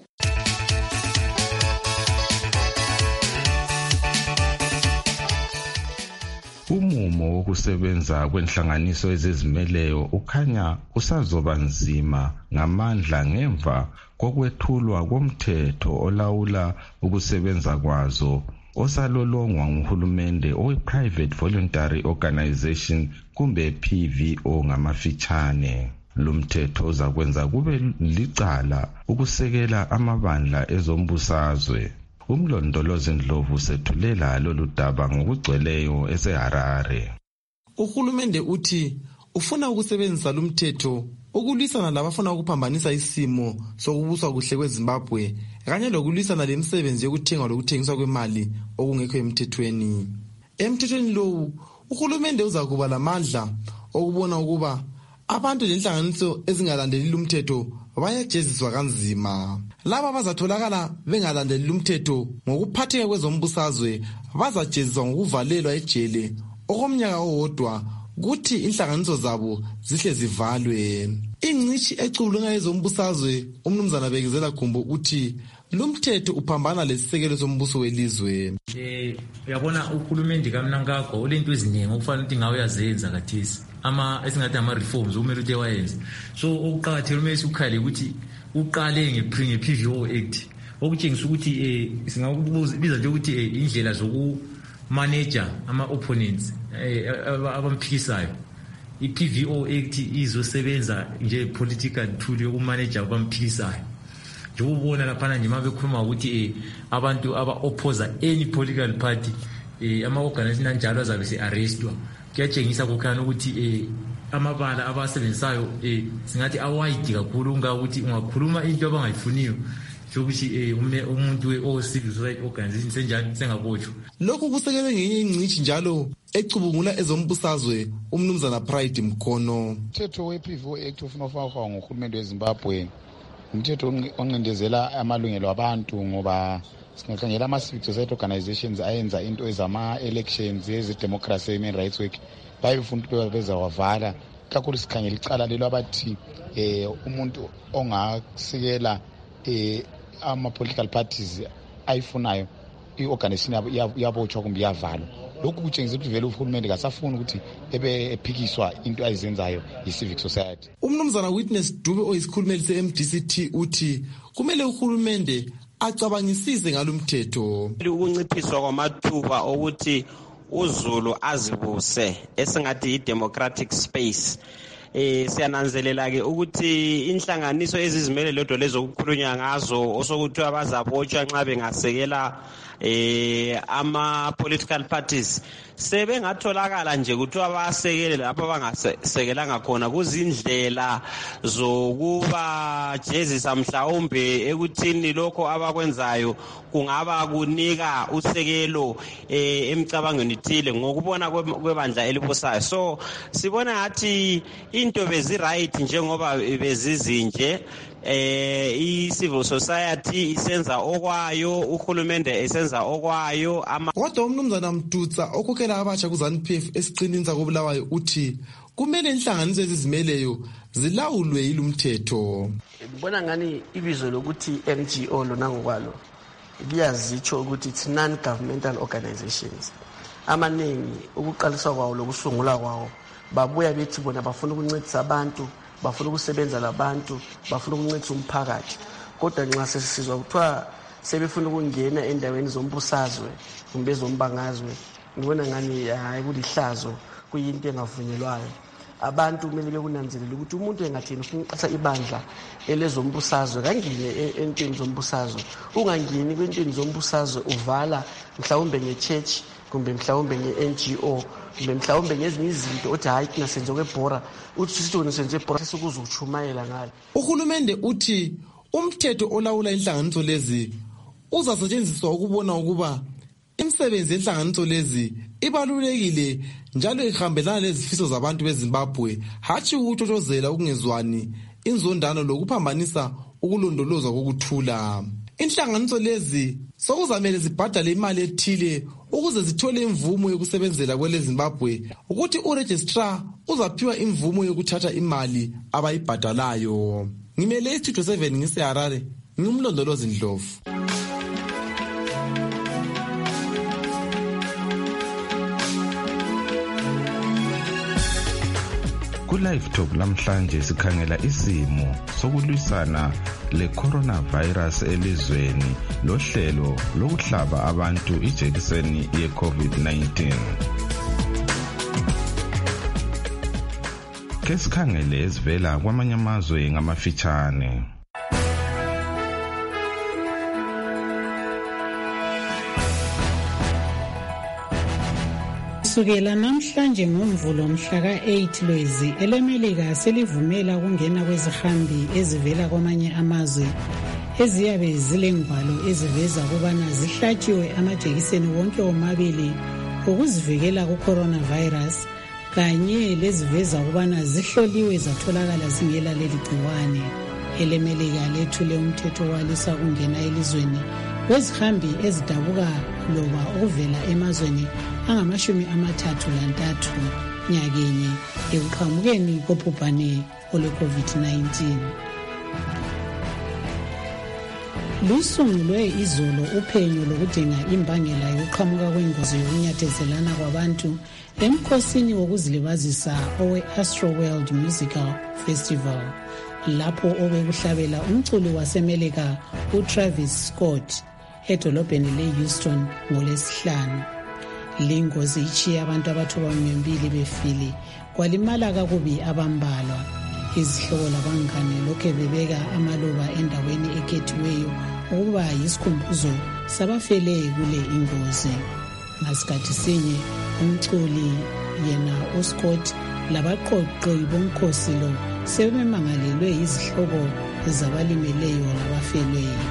Umumo wokusebenza kwenhlanganiso ezizimeleyo ukhanya usazoba nzima ngamandla ngemva kokwethulwa komthetho olawula ukusebenza kwazo osalolongwa nguhulumende owe-Private Voluntary Organization kumbe PVO ngamafitshane. Lumthetho uzakwenza kube licala ukusekela amabandla ezombusazwe. Umlondolozi Ndlovu sethulela lolu daba ngokugcweleyo eseHarare. Uhulumende uthi ufuna ukusebenzisa lumthetho ukulwisana labafuna ukuphambanisa isimo sokubuswa kuhle kweZimbabwe kanye lokulwisana lemisebenzi yokuthenga lokuthengiswa kwemali okungekho emthethweni. Emthethweni lowu uhulumende uzakuba lamandla okubona ukuba abantu lenhlanganiso ezingalandeli lumthetho bayajeziswa kanzima. Laba bazatholakala bengalandeli lumthetho ngokuphatheka kwezombusazwe bazajeziswa ngokuvalelwa ejele okomnyaka owodwa kuthi inhlanganiso zabo zihle zivalwe. Ingcishi ecubulunga yezombusazwe umnumzana Bekezela Gumbo uthi lumthetho uphambana lesisekelo sombuso welizwe. Uyabona uhulumende kaMnangagwa olento eziningi okufanele ukuthi ngawe yazenza kathesi. Esingathi ama-reforms umele ukuthi wayenze. So okuqakathekile umele ukhale ukuthi uqale nge-PVO Act okutshengisa ukuthi singakubiza nje ukuthi indlela zokumanager ama-opponents abamphikisayo. I-PVO Act izosebenza nje political tool yokumanager abamphikisayo. Njengobona laphana nje mabekhuluma ukuthi abantu aba-opposa any political party ama-organization anjalo azabe se-arrestwa. Kuyatshengisa kukhanya ukuthi amabala abasebenzayo singathi awayidi kakhulu ukuthi ungakhuluma into abangayifuniyo ukuthi umuntu o-civil society organization senjani sengabotshwa. Lokhu kusekelwe ngenye ingcishi njalo ecubungula ezombusazwe umnumzana Pride Mkhono. Umthetho we-PVO Act ufuna ufakwa nguhulumende weZimbabwe umthetho oncindezela amalungelo abantu ngoba singakhangela ama-civic society organizations ayenza into ezama-elections ezidemocracy human rights work bayifuna ukuthi bezawavala kakhulu sikhangela icala lelo abathi umuntu ongasikela ama-political parties ayifunayo i-organization yabotshwa kumbe yavalwa. Lokhu kutshengisa ukuthi vele uhulumende kasafuni ukuthi ebe ephikiswa into ayizenzayo yi-civic society. Umnumzana Witness Dube oyisikhulumeli se-MDCT uthi kumele uhulumende acabangisise ngalumthetho. Ukunciphiswa kwamathuba okuthi uZulu azibuse esingathi i-democratic space. Siyananzelela ke ukuthi inhlanganiso ezizimele lodwa lezokukhulunywa ngazo osokuthiwa bazabotshwa nxa bengasekela ama-political parties sebengatholakala nje kuthiwa basekele lapho bangasekelanga khona kuzindlela zokubajezisa mhlawumbe ekuthini lokho abakwenzayo kungaba kunika usekelo emicabangweni ithile ngokubona kwebandla elibusayo. So sibona ngathi into bezi-right njengoba bezizinje i-civil society isenza okwayo uhulumende esenza okwayo. Kodwa umnumzana Mdutsa okhokhela abatsha ku-ZANU-PF esiqinini sakobulawayo uthi kumele inhlanganiso ezizimeleyo zilawulwe yilumthetho. Ngibona ngani ibizo lokuthi NGO lona ngokwalo liyazitsho ukuthi it's non-governmental organizations. Amaningi ukuqaliswa kwawo lokusungula kwawo babuya bethi bona bafuna ukuncedisa abantu, bafuna ukusebenza labantu, bafuna ukuncedisa umphakathi. Kodwa nxa sesizwa kuthiwa sebefuna ukungena endaweni zombusazwe kumbe zombangazwe. Ngibona ngani hayi kulihlazo, kuyinto engavunyelwayo. Abantu kumele bekunanzelela ukuthi umuntu engathini ufuna uqasa ibandla elezombusazwe kangine entweni zombusazwe. Ungangeni kwentweni zombusazwe uvala mhlawumbe nge-church kumbe mhlawumbe nge-NGO kumbe mhlawumbe ngezinye izinto othi hayi thina senze kwebhora, uthi sithi wena senze ebhora sekuzuchumayela ngalo. Uhulumende uthi umthetho olawula inhlanganiso lezi uzasetshenziswa ukubona ukuba imisebenzi yenhlanganiso lezi ibalulekile njalo ihambelana lezifiso zabantu beZimbabwe, hatshi ukuthotshozela ukungezwani, inzondano lokuphambanisa ukulondolozwa kokuthula. Inhlanganiso lezi sokuzamele zibhadale imali ethile ukuze zithole imvumo yokusebenzela kwele Zimbabwe, ukuthi uregistrar uzaphiwa imvumo yokuthatha imali abayibhadalayo. Ngimele iStudio 7 ngiseHarare, ngumlondolozi Ndlovu. Ku-Live Talk namhlanje sikhangela isimo sokulwisana le-coronavirus elizweni lohlelo lokuhlaba abantu ijekiseni ye-COVID-19. Ke sikhangele ezivela kwamanye amazwe ngamafitshane. Kusukela namhlanje ngoMvulo mhla ka-8 Lwezi, elemelika selivumela ukungena kwezihambi ezivela kwamanye amazwe eziyabe zilengwalo eziveza kubana zihlatshiwe amajekiseni wonke omabili ukuzivikela ku-coronavirus, kanye leziveza kubana zihloliwe zatholakala zingela leli gciwane. Elemelika lethule umthetho walisa ukungena elizweni kwezihambi ezidabuka loba ukuvela emazweni angama-33 nyakenye ekuqhamukeni kobhubhane olwe-COVID-19. Lusungulwe izolo uphenyo lokudinga imbangela yokuqhamuka kwengozi yokunyathezelana kwabantu emkhosini wokuzilibazisa owe-Astroworld Musical Festival, lapho obekuhlabela umculi wasemelika uTravis Scott edolobheni le-Houston ngolesihlanu. Lingozi ichiya abantu abathoba 200 befile, kwalimala kakubi abambalwa. Izihlobo labangane lokhe bebeka amaluba endaweni ekhethiweyo ukuba yisikhumbuzo sabafele kule ingozi. Ngasikhathi sinye umculi yena uScott labaqoqi bomkhosi lo sebemangalelwe izihlobo zabalimeleyo labafelweyo.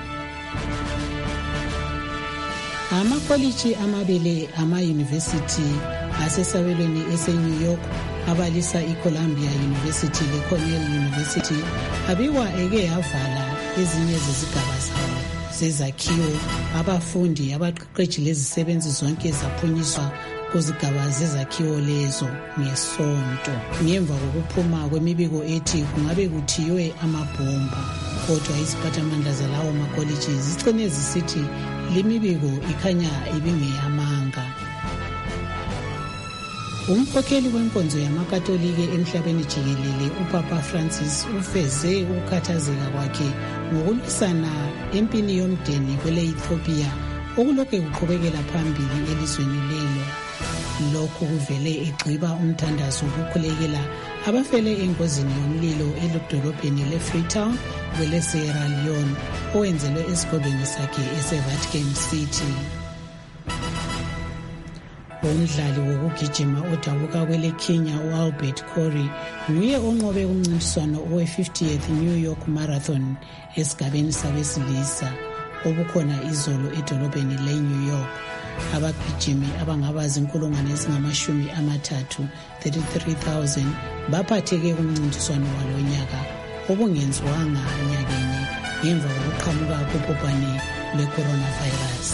Amakoliji amabili ama-university asesabelweni ese-New York abalisa iColumbia University leCornell University abikwa eke yavala ezinye zezigaba zawo zezakhiwo. Abafundi abaqeqeshi lezisebenzi zonke zaphunyiswa kuzigaba zezakhiwo lezo ngesonto ngemva kokuphuma kwemibiko ethi kungabe kuthiywe amabhomba, kodwa iziphathamandla zalawo makoliji zicine zisithi limibiko ikhanya ibingeyamanga. Umkhokheli wenkonzo yamakatolike emhlabeni jikelele uPapa Francis ufeze ukukhathazeka kwakhe ngokulwisana empini yomdeni kwele-Ethiopia okulokhu kuqhubekela phambili elizweni lelo. Lokhu kuvele egqiba umthandazo wokukhulekela abafele engozini yomlilo elidolobheni le-Freetown kwele-Sierra Leone owenzelwe esigobeni sakhe ese-Vatican City. Umdlali wokugijima odabuka kwele-Kenya u-Albert Corey nguye onqobe umncintiswano owe-50th New York Marathon esigabeni sabesilisa obukhona izolo edolobheni le-New York. Abagijimi abangabazi 33,000 baphatheke kumncintiswano walonyaka obungenziwanga nyakenye ngemva kokuqhamuka kobhubhane lwe-coronavirus.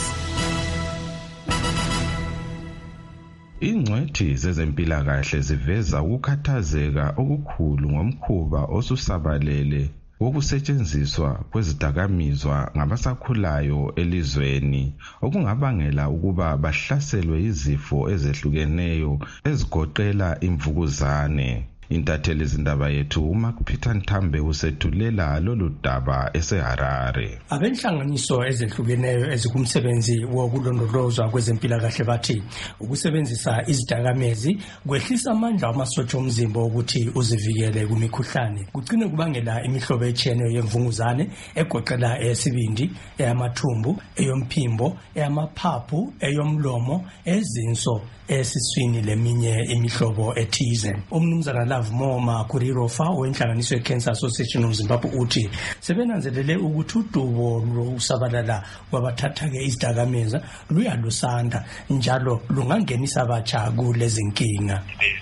Ingcwethi zezempilakahle ziveza ukukhathazeka okukhulu ngomkhuba osusabalele wokusetshenziswa kwezidakamizwa ngabasakhulayo elizweni, okungabangela ukuba bahlaselwe izifo ezehlukeneyo ezigoqela imvukuzane. Intatheli zindaba yethu uMacPeter Nthambe usethulela lolu daba eseHarare. Abenhlanganiso ezehlukeneyo ezikumsebenzi wokulondolozwa kwezempilakahle bathi ukusebenzisa izidakamezi kwehlisa amandla amasotsha omzimba ukuthi uzivikele kumikhuhlane, kugcine kubangela imihlobo etshiyeneyo yemvunguzane egoqela eyesibindi, eyamathumbu, eyomphimbo, eyamaphaphu, eyomlomo, ezinso, esiswini leminye imihlobo ethize. Umnumzana Love Moma Kurirofa wenhlanganiso yeCancer Association of Zimbabwe uthi sebenanzelele ukuthi udubo lokusabalala kwabathatha-ke izidakameza luyalusanda njalo lungangenisa abatsha kulezi nkinga.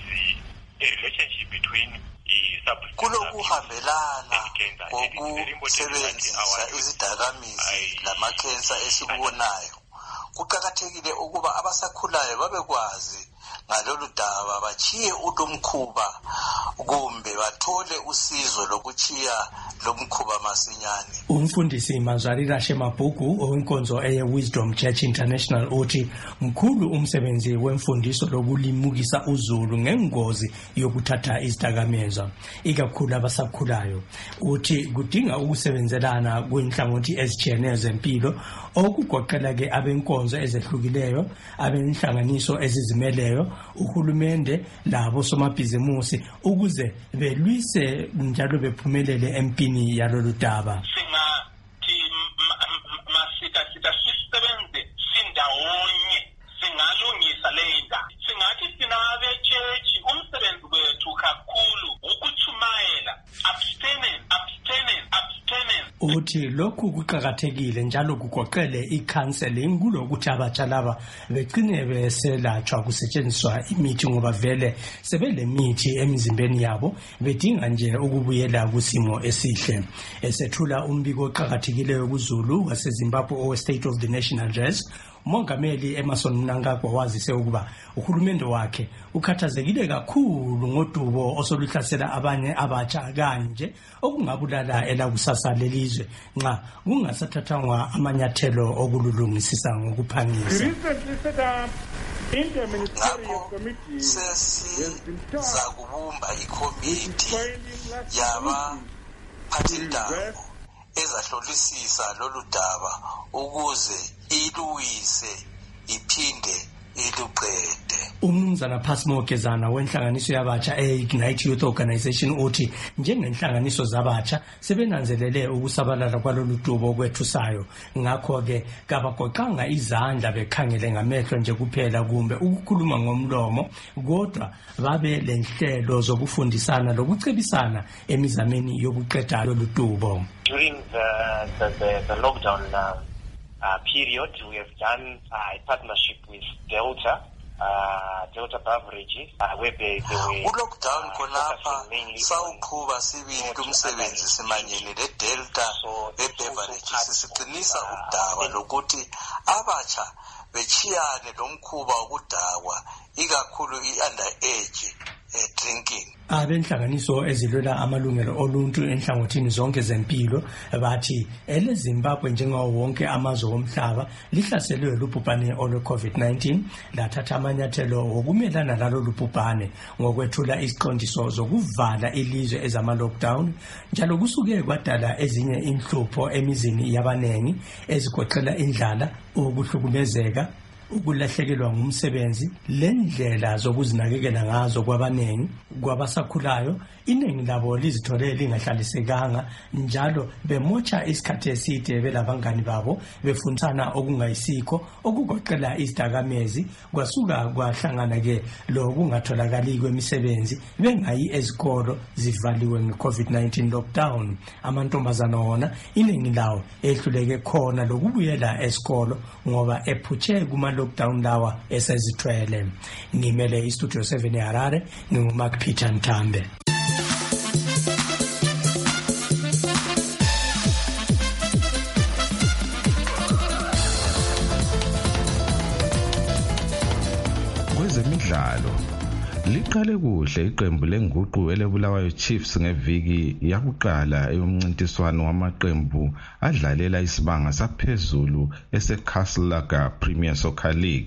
Kulokuhambelana kokusebenzisa izidakamizwa lamakhensa esikubonayo. Kuqakathekile ukuba abasakhulayo babekwazi ngalolu daba, bachiye ulumkhuba kumbe bathole usizo lokuchiya lomkhuba masinyane. Umfundisi Mazarira Shemabhuku owenkonzo Wisdom Church International uthi mkhulu umsebenzi wemfundiso lokulimukisa uzulu ngengozi yokuthatha izidakamezwa ikakhulu abasakhulayo. Uthi kudinga ukusebenzelana kwinhlangothi ezitshiyeneyo zempilo okugoqela ke abenkonzo ezehlukileyo, abenhlanganiso ezizimeleyo, uhulumende labo somabhizimusi ukuze belwise njalo bephumelele empini yalolu daba. Singathi sisebenze sindawonye singalungisa lenda. Singathi sinabe church umsebenzi wethu kakhulu ukuchumayela abstinence. Uthi lokhu kuqakathekile njalo kugoqele i-counseling kulokuthi abatsha laba begcine beselatshwa kusetshenziswa imithi ngoba vele sebelemithi emizimbeni yabo bedinga nje ukubuyela kusimo esihle. Esethula umbiko oqakathekileyo kuZulu waseZimbabwe owe-State of the Nation Address, uMongameli Emmerson Mnangagwa wazise ukuba uhulumende wakhe ukhathazekile kakhulu ngodubo osoluhlasela abanye abatsha kanje okungabulala elakusasa lelizwe nxa kungasathathwa amanyathelo okululungisisa ngokuphangisa. Ngakho sesizakubumba ikomiti yabaphathindaba ezahlolisisa lolu daba ukuze iluwise iphinde iluqede. Umnumzana Phasimo Gezana wenhlanganiso yabatsha e-Ignite Youth Organization uthi njengenhlanganiso zabatsha sebenanzelele ukusabalala kwalolu dubo okwethusayo, ngakho-ke kabagoqanga izandla bekhangele ngamehlo nje kuphela kumbe ukukhuluma ngomlomo, kodwa babe lenhlelo zokufundisana lokucebisana emizameni yokuqeda lolu dubo. During the lockdown period, we have done a partnership with Delta Beverages, where they were lockdown khonapha sawuqhuba sibili kumsebenzi simanyene le-Delta Beverages siqinisa udaba lokuthi abatsha bechiyane lomkhuba wokudakwa ikakhulu i-underage drinking. Abenhlanganiso ezilwela amalungelo oluntu enhlangothini zonke zempilo bathi eleZimbabwe njengawo wonke amazwe omhlaba lihlaselwe lubhubhane olwe-COVID-19 lathatha amanyathelo wokumelana lalo lubhubhane ngokwethula iziqondiso zokuvala ilizwe ezama-lockdown, njalo kusuke kwadala ezinye inhlupho emizini yabanengi ezigoqela indlala, ukuhlukumezeka, ukulahlekelwa ngumsebenzi, lendlela zokuzinakekela ngazo kwabanengi. Kwabasakhulayo iningi labo lizithole lingahlalisekanga njalo bemotsha isikhathi eside belabangani babo befundisana okungayisikho okugoqela izidakamezi, kwasuka kwahlangana-ke lokungatholakali kwemisebenzi bengayi ezikolo zivaliwe nge-COVID-19 lockdown. Amantombazana wona iningi lawo ehluleke khona lokubuyela esikolo ngoba ephutshe kuma-lockdown lawa esezithwele. Ngimele iStudio 7 eHarare, nginguMacPeter Nthambe. Kwezemidlalo liqale kuhle iqembu lenguqu elebulawayo Chiefs ngeviki yakuqala eyomncintiswano wamaqembu adlalela isibanga saphezulu eseCastle Premier Soccer League.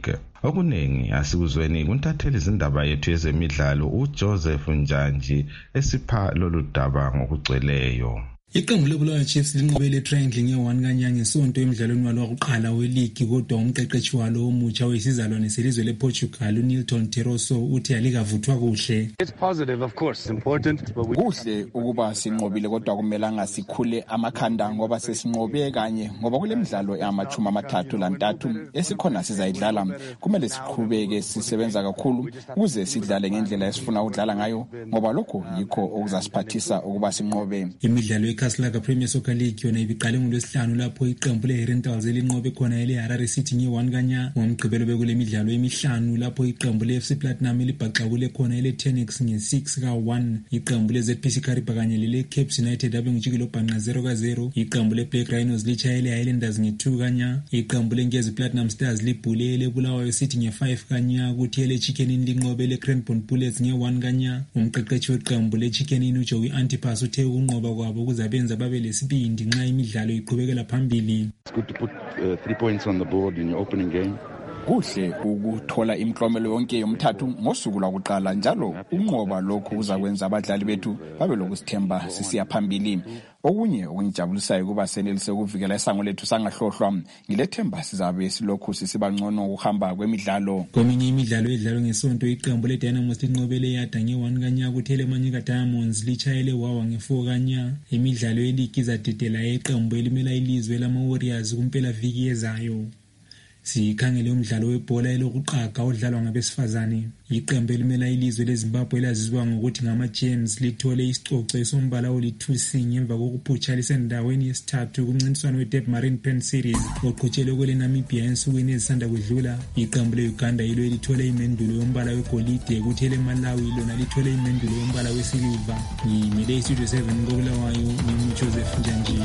Okuningi asikuzweni kuntatheli izindaba yethu yezemidlalo uJoseph Njanji esipha lolu daba ngokugcweleyo. Iqembu leBulawayo Chiefs linqobele Triangle nge-1 kanya ngesonto emidlalweni walo wokuqala weligi, kodwa umqeqeshi walo omutsha oyisizalwane selizwe lePortugal uNilton Teroso uthi alikavuthwa kuhle. It's positive, of course, it's important, but kuhle ukuba sinqobile kodwa kumelanga sikhule amakhanda ngoba sesinqobe kanye ngoba kule midlalo yamachuma amathathu lantathu esikhona sizayidlala. Kumele siqhubeke sisebenza kakhulu ukuze sidlale ngendlela esifuna ukudlala ngayo ngoba lokho yikho okuzasiphathisa ukuba sinqobe. Imidlalo Kaslaga Premier Soccer League yona ibiqale ngoLwesihlanu lapho iqembu leHerentals elinqobe khona eleHarare City nge-1 kanya. Ngomgqibelo bekule midlalo emihlanu lapho iqembu leFC Platinum elibhaqakule khona eleTennex nge-6 ka-1. Iqembu leZPC Kariba kanye leleCapes United abe ngijikelo bhanqa 0-0. Iqembu leBlack Rhinos litshaya eleHighlanders nge-2 kanya. Iqembu leNgezi Platinum Stars libhule eleBulawayo City nge-5 kanya, kuthi eleChicken Inn linqobe eleCranbourne Bullets nge-1 kanya. Umqeqeshi weqembu leChicken Inn uJoey Antipas uthe ukunqoba kwabo kuzabenza babe lesibindi nxa imidlalo iqhubekela phambili. It's good to put 3 points on the board in your opening game. Kuhle ukuthola imiklomelo yonke yomthathu ngosuku lwakuqala, njalo unqoba lokhu uzakwenza abadlali bethu babe lokusithemba sisiya phambili. Okunye okungijabulisayo kuba senelise ukuvikela isango lethu sangahlohlwa. Ngilethemba sizabe silokhu sisibangcono ukuhamba kwemidlalo. Kweminye imidlalo edlalwa ngesonto iqembu leDynamos linqobele iYada nge-1 kanya, kuthi eleManyika Diamonds litshayele Wawa nge-4 kanya. Imidlalo yeligi izadedela iqembu elimela ilizwe lama-Warriors kumpela viki ezayo. Sikhangele umdlalo webhola elokuqaga odlalwa ngabesifazane. Iqembu elimela ilizwe leZimbabwe elazizwa ngokuthi ngama-Gems lithole isicoco esombala oli-2C ngemva kokuphutsha lisendaweni yesithathu kumncintiswano weDurban Marine Pen Series oqhutshelwe kweleNamibia ensukwini ezisanda kudlula. Iqembu leUganda yilo elithole imendulo yombala wegolide, kuthi eleMalawi lona lithole imendulo yombala wesiliva. Ngimele iStudio 7 koBulawayo, nginguJoseph Njanji.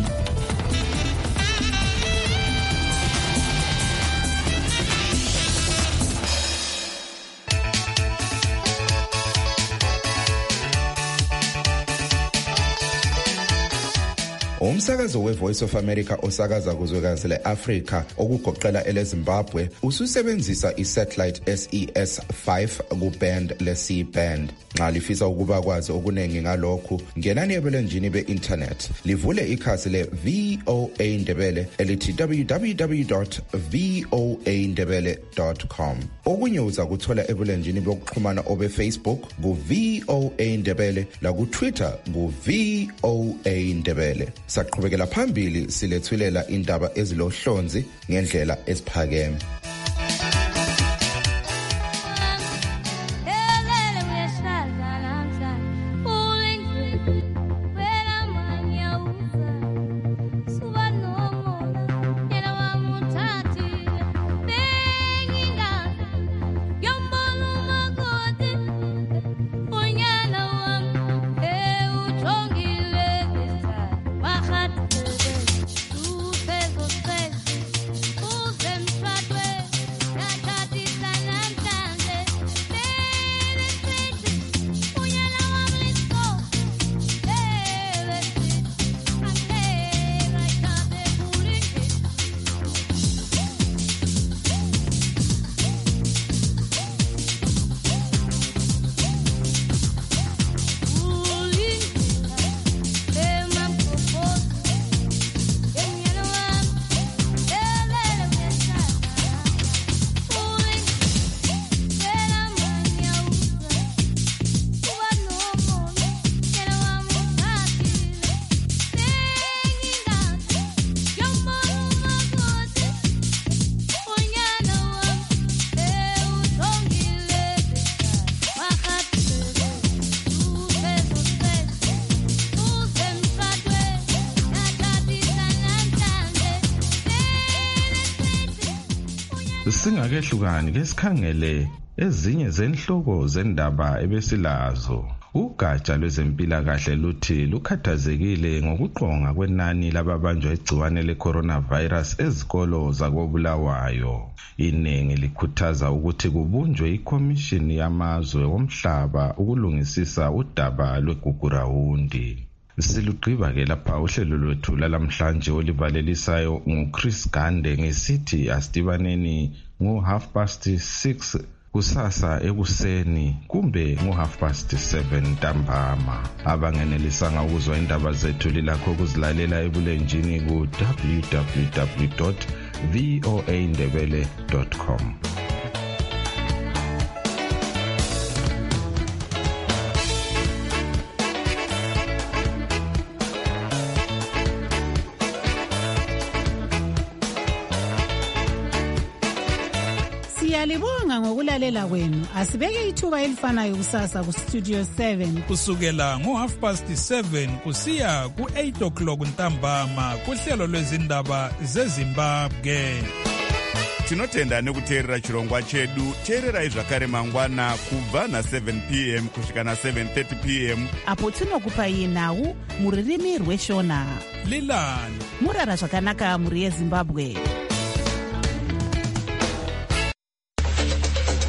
Umsakazo weVoice of America osakaza kuzwekazi leAfrika okugoqela eleZimbabwe ususebenzisa isatellite SES5 kuband leC-band. Nxa lifisa ukuba kwazi okunengi ngalokhu, ngenani ebulenjini be-internet livule ikhasi le-VOA Ndebele elithi www.voandebele.com. Okunye uza kuthola ebulenjini bokuxhumana obe-Facebook ku-VOA Ndebele laku-Twitter ku-VOA Ndebele. Saqhubekela phambili silethulela indaba ezilohlonzi ngendlela esiphakeme. Singakehlukani ke sikhangele ezinye zenhloko zendaba ebesilazo. Ugatsha lwezempilakahle luthi lukhathazekile ngokuqonga kwenani lababanjwa igciwane le-coronavirus ezikolo zakoBulawayo. Iningi likhuthaza ukuthi kubunjwe ikhomishini yamazwe womhlaba ukulungisisa udaba lwegugurawundi. Silugqiba-ke lapha uhlelo lwethu lalamhlanje olivalelisayo nguChris Gande ngesithi asidibaneni ngo6:30 kusasa ekuseni kumbe ngo7:30 ntambama. Abangenelisanga ukuzwa indaba zethu lilakho ukuzilalela ebulenjini ku www.voaindebele.com. Siyalibonga ngokulalela kwenu. Asibeke ithuba elifanayo kusasa ku Studio 7 kusukela ngo7:30 kusiya ku8:00 ntambama kuhlelo lwezindaba zeZimbabwe. Tinotenda nekuteerera chirongwa chedu. Teererai zvakare mangwana kubva na7 p.m. kusvika na7:30 p.m. apo tinokupai nhau muririmi rweshona. Lilani murara zvakanaka muri yeZimbabwe.